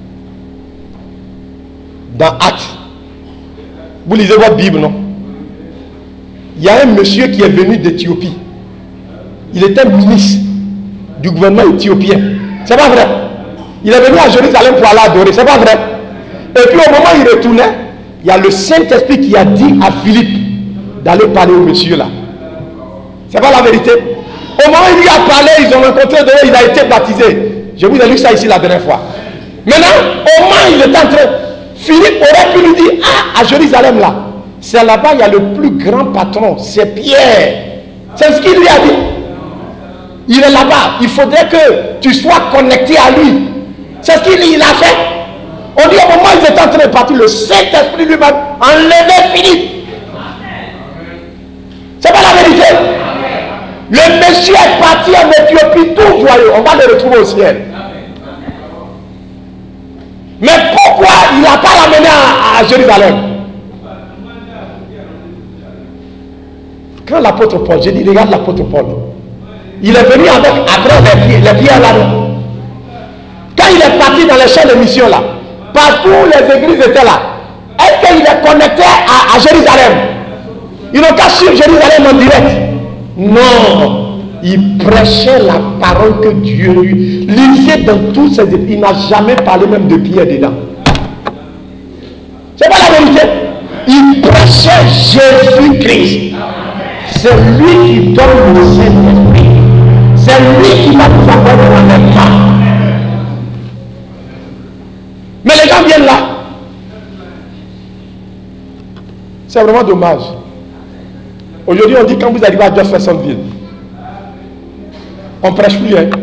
Dans Actes, vous lisez votre Bible, non? Il y a un monsieur qui est venu d'Éthiopie. Il était ministre du gouvernement éthiopien. C'est pas vrai? Il est venu à Jérusalem pour aller adorer. C'est pas vrai? Et puis au moment où il retournait, il y a le Saint-Esprit qui a dit à Philippe d'aller parler au monsieur là. C'est pas la vérité? Au moment où il lui a parlé, ils ont rencontré dehors, il a été baptisé. Je vous ai lu ça ici la dernière fois. Maintenant, au moment où il était en train, Philippe aurait pu lui dire, ah, à Jérusalem là, c'est là-bas, il y a le plus grand patron, c'est Pierre. C'est ce qu'il lui a dit. Il est là-bas, il faudrait que tu sois connecté à lui. C'est ce qu'il a fait. On dit au moment où il était en train de partir, le Saint-Esprit lui-même enlevait Philippe. C'est pas la vérité. Le monsieur est parti en Éthiopie tout joyeux. On va le retrouver au ciel. Mais pourquoi il n'a pas l'amené à, à Jérusalem? Quand l'apôtre Paul, j'ai dit, regarde l'apôtre Paul. Il est venu avec, après les, les pierres là-dedans. Quand il est parti dans les champs de mission là, partout les églises étaient là. Est-ce qu'il est connecté à, à Jérusalem? Ils n'ont qu'à suivre Jérusalem en direct. Non, il prêchait la parole que Dieu lui lisait dans tous ses écrits. Il n'a jamais parlé même de Pierre dedans. C'est pas la vérité. Il prêchait Jésus-Christ. C'est lui qui donne le Saint-Esprit. C'est lui qui va nous avoir dans les mains. Mais les gens viennent là. C'est vraiment dommage. Aujourd'hui, on dit quand vous arrivez à Jeffersonville, on ne prêche plus. Hein.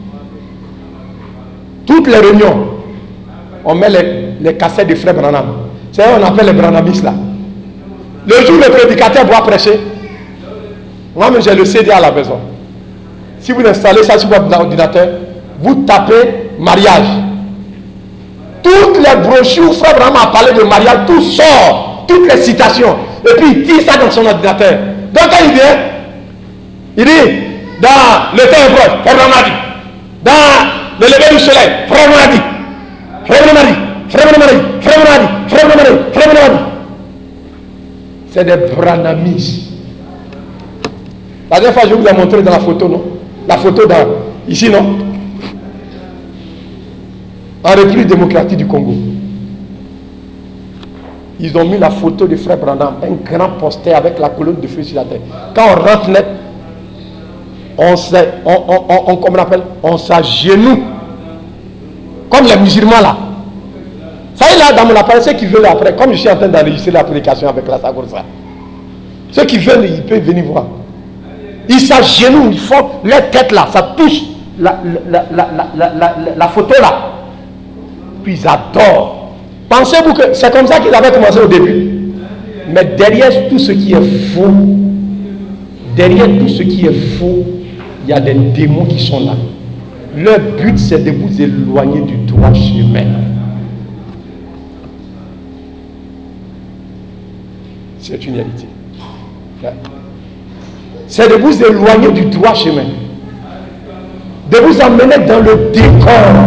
Toutes les réunions, on met les, les cassettes de frère Branham. C'est ça qu'on appelle les Branhamistes là. Le jour où le prédicateur doit prêcher, moi-même j'ai le C D à la maison. Si vous installez ça sur votre ordinateur, vous tapez mariage. Toutes les brochures où frère Branham a parlé de mariage, tout sort, toutes les citations. Et puis il tire ça dans son ordinateur. Donc quand il vient, il dit, dans le temps proche, frère Branham a dit, dans le lever du soleil, frère Branham a dit, frère Branham a dit, frère Branham a dit, frère Branham a dit, frère Branham a dit, frère Branham a dit. C'est des branhamistes. La dernière fois, je vous ai montré dans la photo, non? La photo dans, ici, non? En République démocratique du Congo. Ils ont mis la photo de frère Branham, un grand poster avec la colonne de feu sur la tête. Quand on rentre net, on s'est, on, on, on, on, comme on appelle, on s'agenouille. Comme les musulmans là. Ça y est là, dans mon appareil, ceux qui veulent après, comme je suis en train d'enregistrer la prédication avec la Sagoursa, ceux qui veulent, ils peuvent venir voir. Ils s'agenouillent, ils font leur tête là, ça touche la, la, la, la, la, la, la photo là. Puis ils adorent. Pensez-vous que c'est comme ça qu'ils avaient commencé au début? Mais derrière tout ce qui est faux, derrière tout ce qui est faux, il y a des démons qui sont là. Leur but, c'est de vous éloigner du droit chemin. C'est une réalité. C'est de vous éloigner du droit chemin. De vous emmener dans le décor.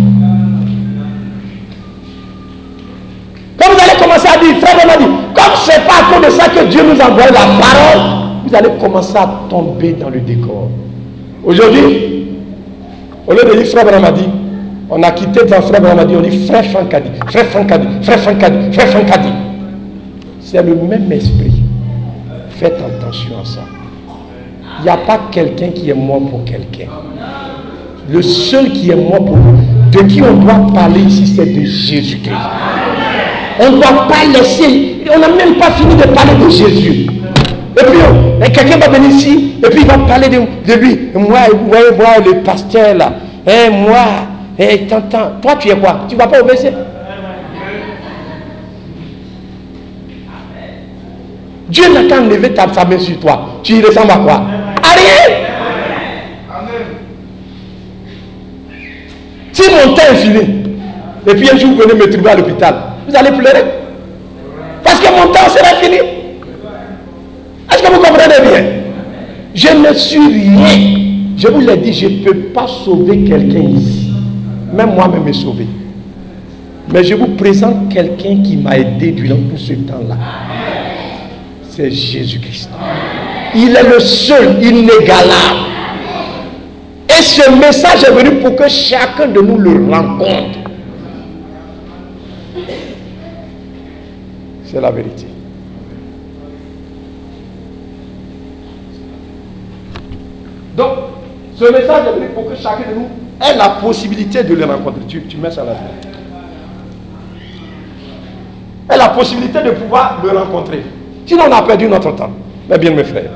Quand vous allez commencer à dire, frère m'a dit, comme ce n'est pas à cause de ça que Dieu nous envoie la parole, vous allez commencer à tomber dans le décor. Aujourd'hui, au lieu de dire frère Bramadi, on a quitté dans frère Bramadi, on dit frère Francadi, frère Francadi, frère Francadi, frère Francadi. C'est le même esprit. Faites attention à ça. Il n'y a pas quelqu'un qui est mort pour quelqu'un. Le seul qui est mort pour nous, de qui on doit parler ici, c'est de Jésus-Christ. On ne doit pas laisser, on n'a même pas fini de parler de Jésus. Et puis, oh, quelqu'un va venir ici, et puis il va parler de, de lui. Moi, ouais, moi, le pasteur là, hein, moi, hein, t'entends, toi tu es quoi? Tu ne vas pas au W C? Dieu n'a qu'à enlever ta, sa main sur toi. Tu y ressembles à quoi? À rien. Si mon temps est fini, et puis un jour vous venez me trouver à l'hôpital, vous allez pleurer. Parce que mon temps sera fini. Est-ce que vous comprenez bien? Je ne suis rien. Je vous l'ai dit, je ne peux pas sauver quelqu'un ici. Même moi-même me sauver. Mais je vous présente quelqu'un qui m'a aidé durant tout ce temps-là. C'est Jésus-Christ. Il est le seul, inégalable. Et ce message est venu pour que chacun de nous le rencontre. C'est la vérité. Donc, ce message est venu pour que chacun de nous ait la possibilité de le rencontrer. Tu, tu mets ça là. Ait la possibilité de pouvoir le rencontrer. Sinon, on a perdu notre temps. Mais bien, mes frères,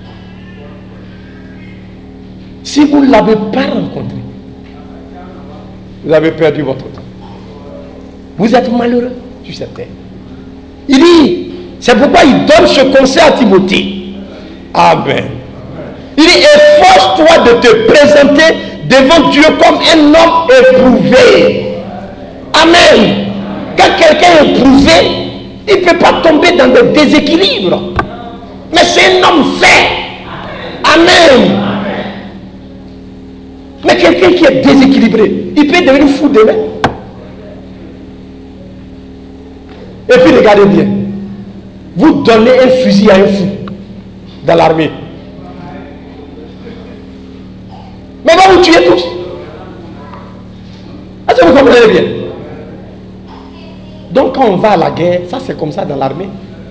si vous ne l'avez pas rencontré, vous avez perdu votre temps. Vous êtes malheureux sur cette terre. Il dit, c'est pourquoi il donne ce conseil à Timothée. Amen. Il dit, efforce-toi de te présenter devant Dieu comme un homme éprouvé. Amen. Quand quelqu'un est éprouvé, il ne peut pas tomber dans des déséquilibres. Mais c'est un homme fait. Amen. Mais quelqu'un qui est déséquilibré, il peut devenir fou demain. Et puis regardez bien. Vous donnez un fusil à un fou dans l'armée. Mais va vous tuer tous. Est-ce que vous comprenez bien? Donc quand on va à la guerre, ça c'est comme ça dans l'armée.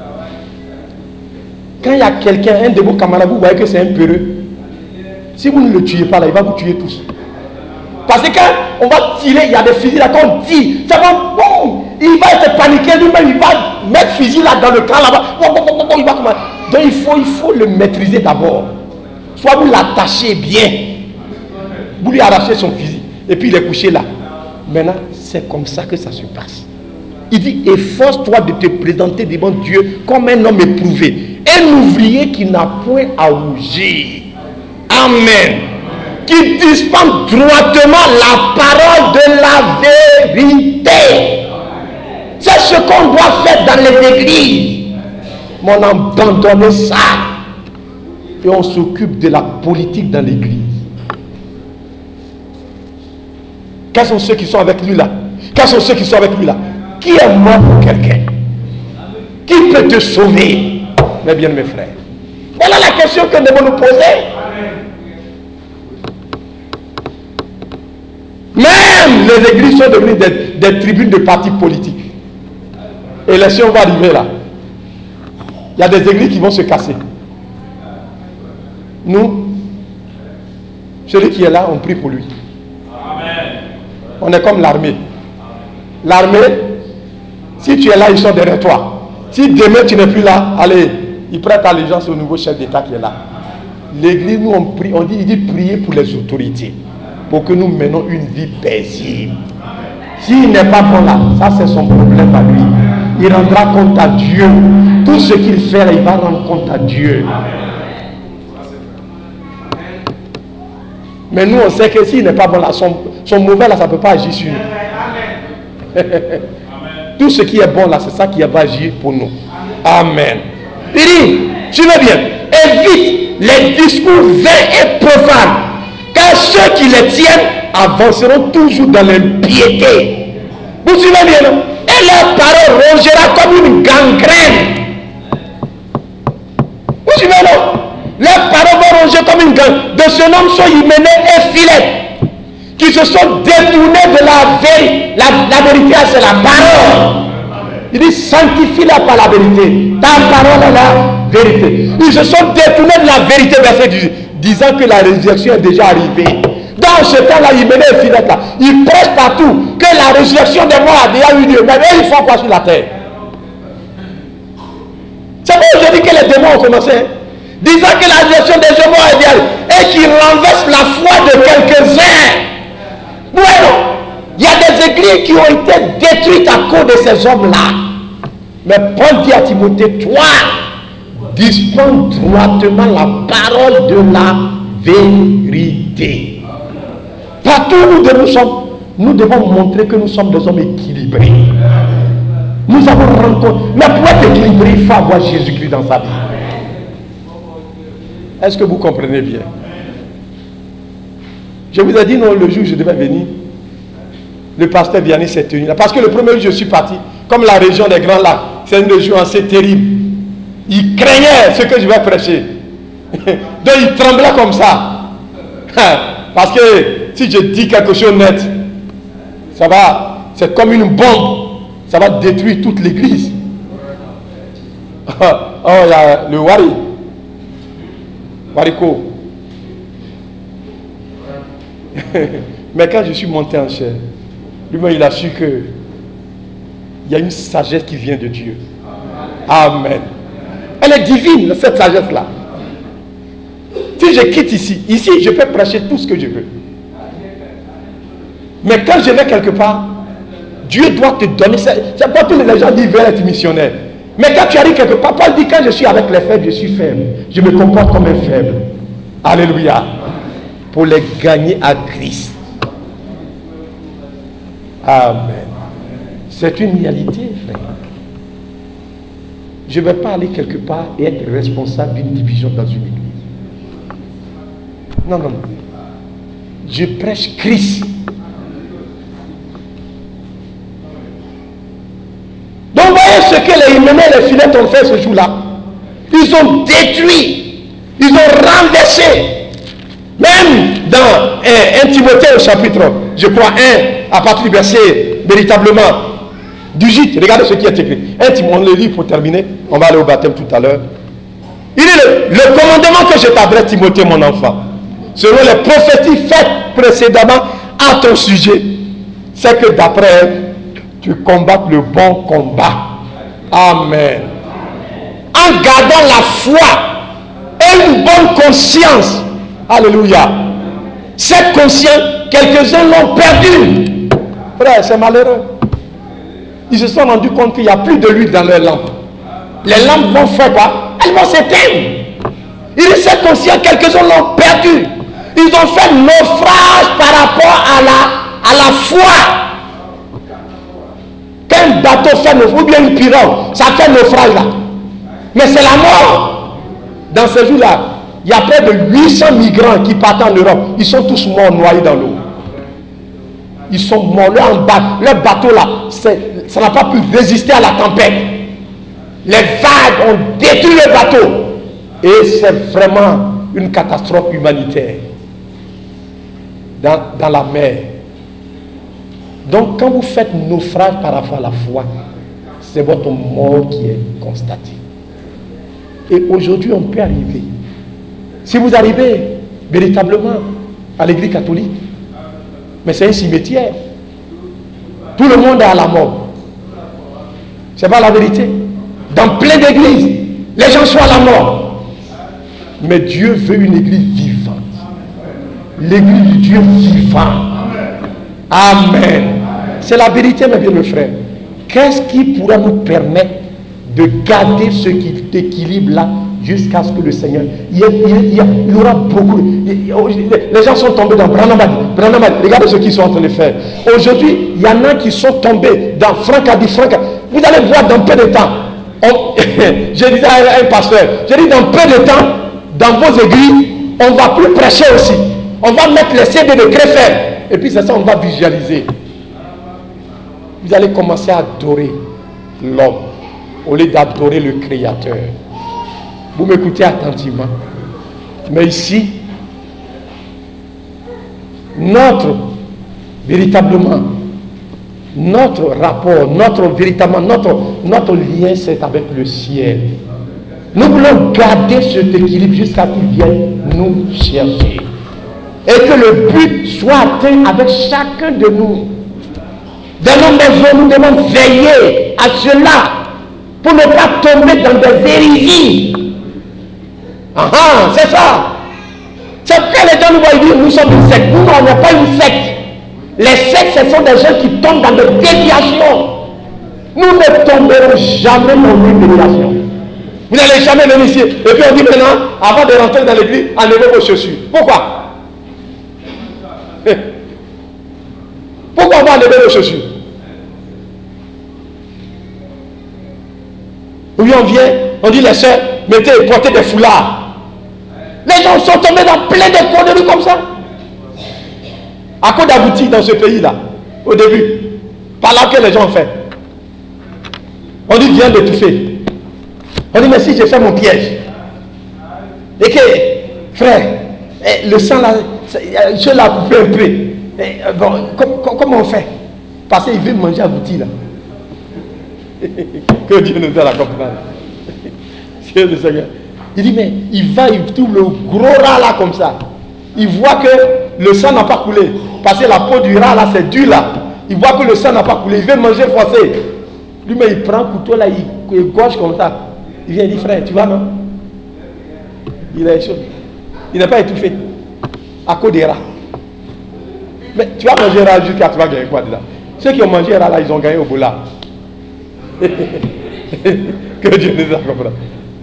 Quand il y a quelqu'un, un de vos camarades, vous voyez que c'est un peureux. Si vous ne le tuez pas là, il va vous tuer tous. Parce que quand on va tirer, il y a des fusils là, quand on tire, ça va, boum, il va être paniqué lui-même, il va mettre fusil là dans le camp là-bas. Il va comment? Donc il faut, il faut le maîtriser d'abord. Soit vous l'attachez bien, vous lui arrachez son fusil, et puis il est couché là. Maintenant, c'est comme ça que ça se passe. Il dit, efforce-toi de te présenter devant Dieu comme un homme éprouvé, un ouvrier qui n'a point à rougir. Amen. Qui dispense droitement la parole de la vérité. C'est ce qu'on doit faire dans les églises. Mais on a abandonné ça. Et on s'occupe de la politique dans l'église. Quels sont ceux qui sont avec lui là? Quels sont ceux qui sont avec lui là? Qui est mort pour quelqu'un? Qui peut te sauver? Mais bien mes frères, voilà la question que nous devons nous poser. Même les églises sont devenues des, des tribunes de partis politiques. L'élection va arriver là. Il y a des églises qui vont se casser. Nous, celui qui est là, on prie pour lui. On est comme l'armée. L'armée, si tu es là, ils sont derrière toi. Si demain tu n'es plus là, allez, ils prêtent allégeance au nouveau chef d'État qui est là. L'église, nous on prie, on dit, il dit prier pour les autorités, pour que nous menons une vie paisible. S'il n'est pas bon là, ça c'est son problème à lui. Il rendra compte à Dieu. Tout ce qu'il fait là, il va rendre compte à Dieu. Mais nous, on sait que s'il n'est pas bon là, son, son mauvais là, ça ne peut pas agir sur nous. Tout ce qui est bon là, c'est ça qui va agir pour nous. Amen. Il dit, tu veux bien, évite les discours vains et profanes, car ceux qui les tiennent avanceront toujours dans l'impiété. Vous suivez bien, non? Et leur parole rongera comme une gangrène. Vous suivez, non? Leurs paroles vont ronger comme une gangrène. De ce nom sont Hyménée et Philette, qui se sont détournés de la vérité. La, la vérité, c'est la parole. Il dit, sanctifie-la par la vérité. Ta parole est la vérité. Ils se sont détournés de la vérité, verset dix-huit, disant que la résurrection est déjà arrivée. Dans ce temps-là, Hyménée et Philette, là, ils prêchent partout que la résurrection des morts a déjà eu lieu. Mais eux, ils font quoi sur la terre? C'est pour aujourd'hui que les démons ont commencé. Hein? Disant que la résurrection des morts est déjà et qui renverse la foi de quelques-uns. Bueno, il y a des églises qui ont été détruites à cause de ces hommes-là. Mais Paul dit à Timothée, toi, dispense droitement la parole de la vérité. Partout où nous sommes, nous devons montrer que nous sommes des hommes équilibrés. Nous avons rencontré. Mais pour être équilibré, il faut avoir Jésus-Christ dans sa vie. Est-ce que vous comprenez bien? Je vous ai dit non, le jour où je devais venir, le pasteur Vianney s'est tenu là. Parce que le premier jour je suis parti, comme la région des Grands Lacs, c'est une région assez terrible. Il craignait ce que je vais prêcher. Donc il tremblait comme ça. Parce que si je dis quelque chose net, ça va, c'est comme une bombe. Ça va détruire toute l'église. Oh, il y a le Wari. Wariko. Mais quand je suis monté en chair, lui-même il a su que il y a une sagesse qui vient de Dieu. Amen. Elle est divine, cette sagesse-là. Si je quitte ici, ici je peux prêcher tout ce que je veux. Mais quand je vais quelque part, Dieu doit te donner. C'est pas tous les gens qui veulent être missionnaires. Mais quand tu arrives quelque part, Paul dit quand je suis avec les faibles, je suis faible. Je me comporte comme un faible. Alléluia. Pour les gagner à Christ. Amen. C'est une réalité, frère. Je ne vais pas aller quelque part et être responsable d'une division dans une église. Non, non, non. Je prêche Christ. Donc voyez ce que les Hyménée et les Philette ont fait ce jour-là. Ils ont détruit, ils ont renversé. Même dans un, un Timothée au chapitre, je crois, un, à partir du verset véritablement dix-huit, regardez ce qui est écrit. Un Timothée, on le lit pour terminer, on va aller au baptême tout à l'heure. Il dit le, le commandement que je t'adresse, Timothée, mon enfant, selon les prophéties faites précédemment à ton sujet, c'est que d'après tu combattes le bon combat. Amen. En gardant la foi et une bonne conscience. Alléluia. Cette conscience, quelques-uns l'ont perdue. Frère, c'est malheureux. Ils se sont rendus compte qu'il n'y a plus de l'huile dans leurs lampes. Les lampes vont faire quoi? Elles vont s'éteindre. Il dit cette conscience, quelques-uns l'ont perdue. Ils ont fait naufrage par rapport à la, à la foi. Qu'un bateau fait naufrage, ou bien une pirogue, ça fait naufrage là. Mais c'est la mort. Dans ce jour-là, il y a près de huit cents migrants qui partent en Europe. Ils sont tous morts, noyés dans l'eau. Ils sont morts là en bas. Le bateau là, ça n'a pas pu résister à la tempête. Les vagues ont détruit le bateau. Et c'est vraiment une catastrophe humanitaire. Dans, dans la mer. Donc quand vous faites naufrage par rapport à la foi, c'est votre mort qui est constatée. Et aujourd'hui on peut arriver. Si vous arrivez véritablement à l'église catholique, mais c'est un cimetière. Tout le monde est à la mort. C'est pas la vérité. Dans plein d'églises, les gens sont à la mort. Mais Dieu veut une église vivante. L'église du Dieu vivant. Amen. C'est la vérité, mes bien, mes frères. Qu'est-ce qui pourra nous permettre de garder ce qui équilibre là jusqu'à ce que le Seigneur, il y, a, il, y a, il y aura beaucoup, les gens sont tombés dans Branamadi, Branamadi, regardez ce qu'ils sont en train de faire. Aujourd'hui, il y en a qui sont tombés dans Francadi, Francadi. Vous allez voir dans peu de temps, on, je disais à un pasteur, je dis dans peu de temps, dans vos églises, on ne va plus prêcher aussi. On va mettre les C D de Créfer. Et puis c'est ça, on va visualiser. Vous allez commencer à adorer l'homme au lieu d'adorer le Créateur. Vous m'écoutez attentivement. Mais ici, notre, véritablement, notre rapport, notre, véritablement, notre, notre lien, c'est avec le ciel. Nous voulons garder cet équilibre jusqu'à ce qu'il vienne nous chercher. Et que le but soit atteint avec chacun de nous. Dans nos maisons, nous devons veiller à cela pour ne pas tomber dans des hérésies. Ah ah, c'est ça. C'est que les gens nous voient dire nous sommes une secte. Nous, on n'est pas une secte. Les sectes, ce sont des gens qui tombent dans des déviations. Nous ne tomberons jamais dans une déviation. Vous n'allez jamais venir ici. Et puis on dit maintenant, avant de rentrer dans l'église, enlevez vos chaussures. Pourquoi? Pourquoi on va enlever vos chaussures? Oui, on vient, on dit les soeurs, mettez, portez des foulards. Les gens sont tombés dans plein de conneries comme ça. À quoi d'aboutir dans ce pays-là, au début, par là que les gens ont fait. On dit viens d'étouffer. On dit mais si j'ai fait mon piège. Et que, frère, le sang là, je l'ai coupé un peu. Et, bon, com, comment on fait? Parce qu'il veut manger abouti là. Que Dieu nous aide à comprendre. C'est le Seigneur. Il dit mais il va, il trouve le gros rat là comme ça. Il voit que le sang n'a pas coulé. Parce que la peau du rat là c'est dur là. Il voit que le sang n'a pas coulé. Il veut manger forcé. Lui mais il prend un couteau là, il, il gauche comme ça. Il vient, il dit frère, tu vas non? Il est chaud. Il n'est pas étouffé. À cause des rats. Mais tu vas manger rat jusqu'à tu vas gagner quoi dedans? Ceux qui ont mangé rat là, ils ont gagné au boula. Que Dieu nous accorde.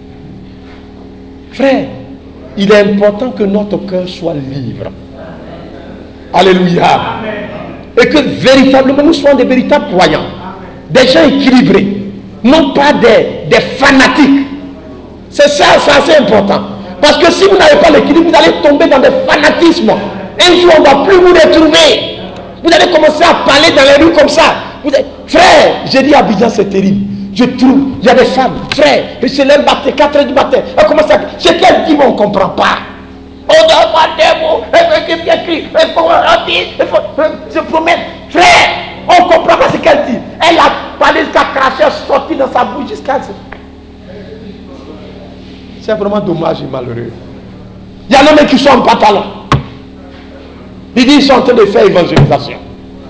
Frère, il est important que notre cœur soit libre. Alléluia. Amen. Et que véritablement nous soyons des véritables croyants. Des gens équilibrés. Non pas des, des fanatiques. C'est ça, c'est assez important. Parce que si vous n'avez pas l'équilibre, vous allez tomber dans des fanatismes. Un jour, on ne va plus vous retrouver. Vous allez commencer à parler dans les rues comme ça. Vous êtes, frère, j'ai dit à Abidjan, c'est terrible. Je trouve, il y a des femmes, frère, et c'est leur matin, quatre heures du matin. Elle commence à. C'est qu'elle dit, mais on ne comprend pas. On doit avoir des mots, il faut se promettre. Frère, on ne comprend pas ce qu'elle dit. Elle a parlé jusqu'à cracher, sorti dans sa bouche jusqu'à. C'est vraiment dommage et malheureux. Il y en a même qui sont en pantalon. Ils disent qu'ils sont en train de faire évangélisation.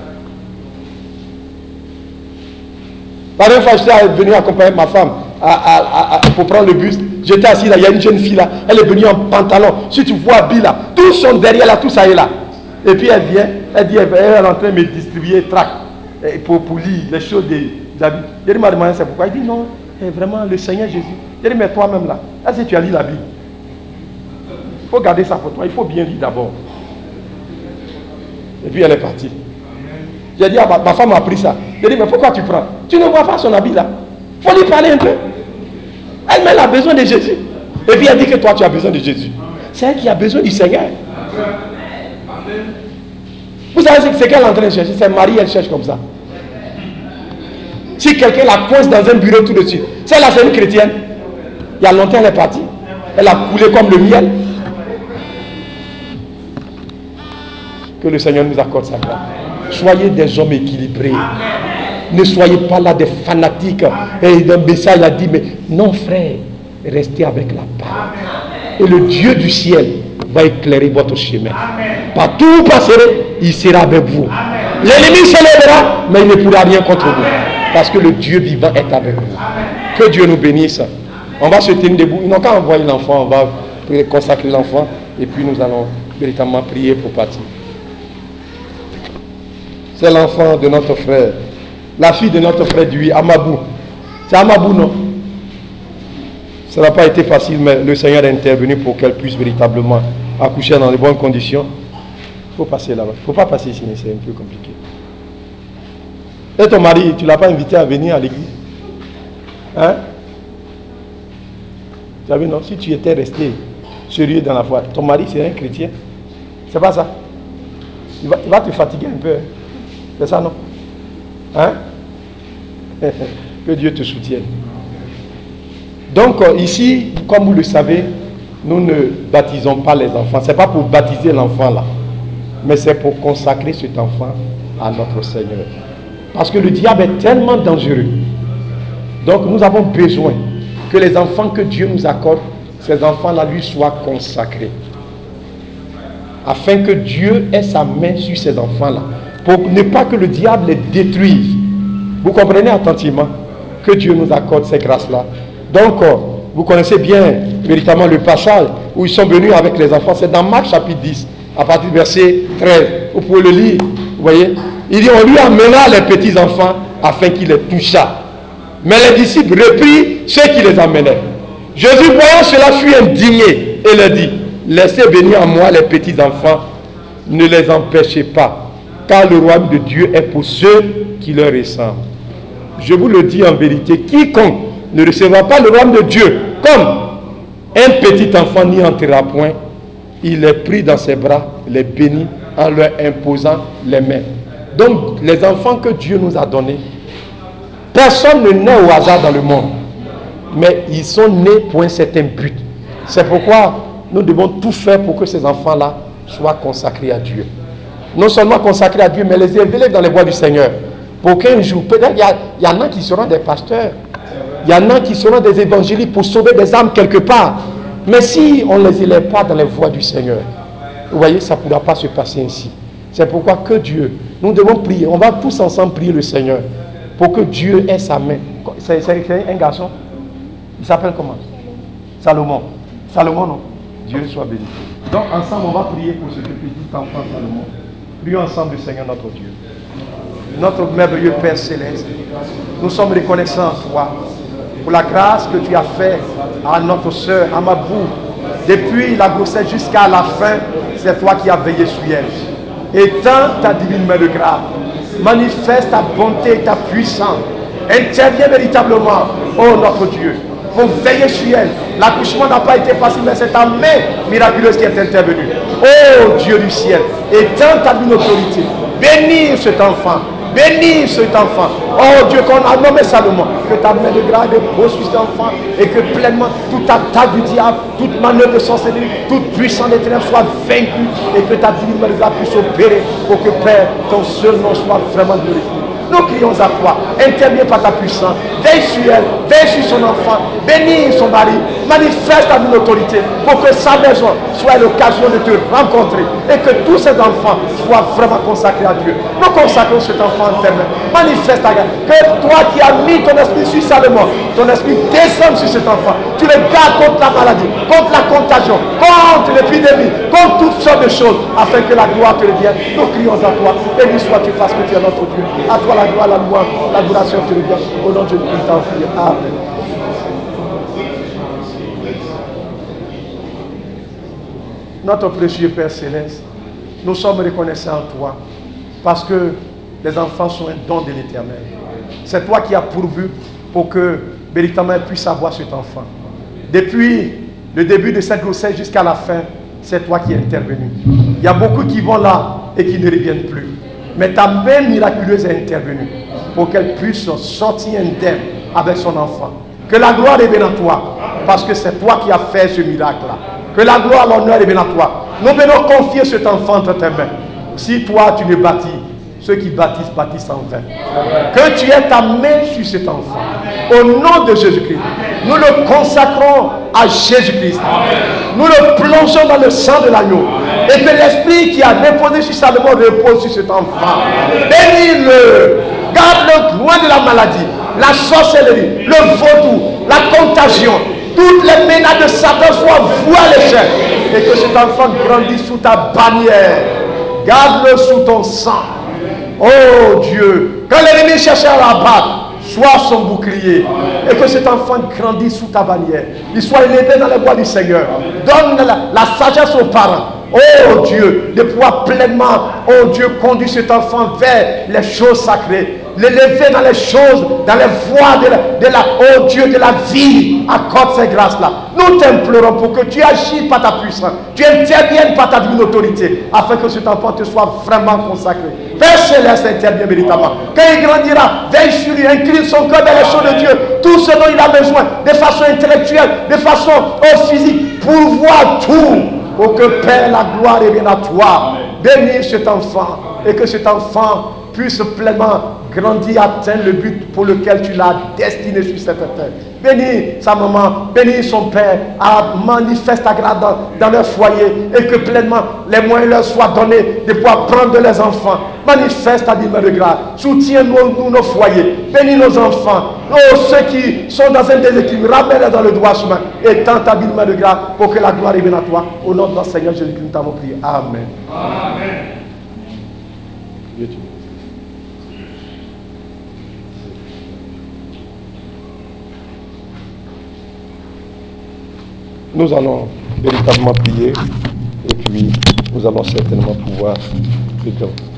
La dernière fois, j'étais venu accompagner ma femme à, à, à, pour prendre le bus. J'étais assis là, il y a une jeune fille là. Elle est venue en pantalon. Si tu vois Abby là, tous sont derrière là, tout ça est là. Et puis elle vient, elle dit, elle est en train de me distribuer tract pour, pour lire les choses des habits. Je lui ai demandé c'est pourquoi. Il dit non, vraiment le Seigneur Jésus. Je lui ai dit mais toi-même là, est-ce que tu as lu la Bible? Il faut garder ça pour toi, il faut bien lire d'abord. Et puis elle est partie. J'ai dit, ah, ma, ma femme a pris ça. J'ai dit, mais pourquoi tu prends? Tu ne vois pas son habit là. Il faut lui parler un peu. Elle-même elle a besoin de Jésus. Et puis elle dit que toi tu as besoin de Jésus. C'est elle qui a besoin du Seigneur. Vous savez ce qu'elle est en train de chercher? C'est Marie, elle cherche comme ça. Si quelqu'un la coince dans un bureau tout de suite, celle-là c'est une chrétienne. Il y a longtemps elle est partie. Elle a coulé comme le miel. Que le Seigneur nous accorde sa grâce. Soyez des hommes équilibrés. Ne soyez pas là des fanatiques. Et le message a dit, mais non frère, restez avec la parole. Et le Dieu du ciel va éclairer votre chemin. Partout où vous passerez, il sera avec vous. L'ennemi se lèvera, mais il ne pourra rien contre vous. Parce que le Dieu vivant est avec vous. Que Dieu nous bénisse. On va se tenir debout. Ils n'ont qu'à envoyer l'enfant. On va consacrer l'enfant. Et puis nous allons véritablement prier pour partir. C'est l'enfant de notre frère. La fille de notre frère du Amabou. C'est Amabou, non? Ça n'a pas été facile, mais le Seigneur est intervenu pour qu'elle puisse véritablement accoucher dans de bonnes conditions. Il faut passer là-bas. Il ne faut pas passer ici, c'est un peu compliqué. Et ton mari, tu ne l'as pas invité à venir à l'église? Hein? Tu as vu, non? Si tu étais resté sérieux dans la foi, ton mari c'est un chrétien. C'est pas ça? Il va, il va te fatiguer un peu. Hein? C'est ça, non? Hein? Que Dieu te soutienne. Donc ici, comme vous le savez, nous ne baptisons pas les enfants. Ce n'est pas pour baptiser l'enfant là, mais c'est pour consacrer cet enfant à notre Seigneur. Parce que le diable est tellement dangereux. Donc nous avons besoin que les enfants que Dieu nous accorde, ces enfants-là lui soient consacrés. Afin que Dieu ait sa main sur ces enfants-là. Pour ne pas que le diable les détruise. Vous comprenez attentivement que Dieu nous accorde ces grâces-là. Donc, vous connaissez bien véritablement le passage où ils sont venus avec les enfants. C'est dans Marc chapitre dix, à partir du verset treize. Vous pouvez le lire. Vous voyez? Il dit, on lui amena les petits enfants afin qu'il les touchât. Mais les disciples reprirent ceux qui les amenaient. Jésus, voyant cela, fut indigné et leur dit, laissez venir à moi les petits enfants, ne les empêchez pas, car le royaume de Dieu est pour ceux qui leur ressemblent. Je vous le dis en vérité, quiconque ne recevra pas le royaume de Dieu comme un petit enfant n'y entrera point, il est pris dans ses bras, les bénit en leur imposant les mains. Donc les enfants que Dieu nous a donnés, personne ne naît au hasard dans le monde, mais ils sont nés pour un certain but. C'est pourquoi nous devons tout faire pour que ces enfants-là soient consacrés à Dieu. Non seulement consacrés à Dieu, mais les élever dans les voies du Seigneur. Pour qu'un jour, peut-être il y, y en a qui seront des pasteurs, il y en a qui seront des évangélistes pour sauver des âmes quelque part. Mais si on ne les élève pas dans les voies du Seigneur, vous voyez, ça ne pourra pas se passer ainsi. C'est pourquoi que Dieu, nous devons prier, on va tous ensemble prier le Seigneur pour que Dieu ait sa main. C'est un garçon, il s'appelle comment? Salomon. Salomon, non? Dieu soit béni. Donc ensemble, on va prier pour ce petit enfant Salomon. Prions ensemble le Seigneur notre Dieu. Notre merveilleux Père Céleste, nous sommes reconnaissants à toi pour la grâce que tu as faite à notre soeur Amabou. Depuis la grossesse jusqu'à la fin, c'est toi qui as veillé sur elle. Étends ta divine main de grâce, manifeste ta bonté et ta puissance, interviens véritablement, oh notre Dieu, pour veiller sur elle. L'accouchement n'a pas été facile, mais c'est ta main miraculeuse qui est intervenue. Oh Dieu du ciel, étends ta divine autorité, bénis cet enfant. Bénis cet enfant. Oh Dieu, qu'on a nommé Salomon. Que ta main de grâce repose sur cet enfant et que pleinement toute attaque du diable, toute manœuvre de sorcellerie, toute puissance des ténèbres soit vaincue et que ta divine main de grâce puisse opérer pour que Père, ton seul nom soit vraiment glorifié. Nous crions à toi, interviens par ta puissance, veille sur elle, veille sur son enfant, bénis son mari, manifeste ta divine autorité pour que sa maison soit l'occasion de te rencontrer et que tous ces enfants soient vraiment consacrés à Dieu. Nous consacrons cet enfant en tes mains, manifeste ta grâce, que toi qui as mis ton esprit sur Salomon, ton esprit descende sur cet enfant, tu le gardes contre la maladie, contre la contagion, contre l'épidémie, contre toutes sortes de choses, afin que la gloire te revienne. Nous crions à toi, béni sois-tu parce que tu es notre Dieu. À toi la gloire, la louange, l'adoration te revient. Au nom de Jésus, nous t'en prions. Amen. Notre précieux Père Céleste, nous sommes reconnaissants en toi parce que les enfants sont un don de l'Éternel. C'est toi qui as pourvu pour que véritablement elle puisse avoir cet enfant. Depuis le début de cette grossesse jusqu'à la fin, c'est toi qui es intervenu. Il y a beaucoup qui vont là et qui ne reviennent plus. Mais ta main miraculeuse est intervenue pour qu'elle puisse sortir indemne avec son enfant. Que la gloire revienne à toi, parce que c'est toi qui as fait ce miracle-là. Que la gloire, l'honneur revienne à toi. Nous venons confier cet enfant entre tes mains. Si toi tu le bâtis, ceux qui bâtissent, bâtissent en vain. Que tu aies ta main sur cet enfant. Au nom de Jésus-Christ, nous le consacrons à Jésus-Christ. Nous le plongeons dans le sang de l'agneau. Et que l'esprit qui a déposé sur Salomon repose sur cet enfant. Bénis-le. Garde-le loin de la maladie, la sorcellerie, le vaudou, la contagion. Toutes les menaces de Satan soient vouées à l'échec. Et que cet enfant grandisse sous ta bannière. Garde-le sous ton sang. Oh Dieu, quand l'ennemi cherchait à l'abattre, sois son bouclier. Et que cet enfant grandisse sous ta bannière. Il soit élevé dans les voies du Seigneur. Donne la, la sagesse aux parents. Oh Dieu, de pouvoir pleinement, oh Dieu, conduire cet enfant vers les choses sacrées. L'élever dans les choses, dans les voies de la, de la, oh Dieu, de la vie. Accorde ces grâces-là. Nous t'implorons pour que tu agisses par ta puissance. Tu interviennes par ta divine autorité. Afin que cet enfant te soit vraiment consacré. Père Céleste, intervient véritablement. Quand il grandira, veille sur lui, incline son cœur vers les choses de Dieu. Tout ce dont il a besoin, de façon intellectuelle, de façon oh, physique, pour voir tout. Pour que Père, la gloire revienne à toi. Bénis cet enfant. Et que cet enfant puisse pleinement grandir, atteindre le but pour lequel tu l'as destiné sur cette terre. Bénis sa maman, bénis son père, manifeste ta grâce dans, dans leur foyer et que pleinement les moyens leur soient donnés de pouvoir prendre les enfants. Manifeste ta divine de grâce. Soutiens-nous nous, nos foyers. Bénis nos enfants. Oh, ceux qui sont dans un déséquilibre, ramène-les dans le droit chemin et tends ta divine de grâce pour que la gloire revienne à toi. Au nom de notre Seigneur Jésus-Christ, nous t'avons prié. Amen. Amen. Nous allons véritablement prier et puis nous allons certainement pouvoir prier.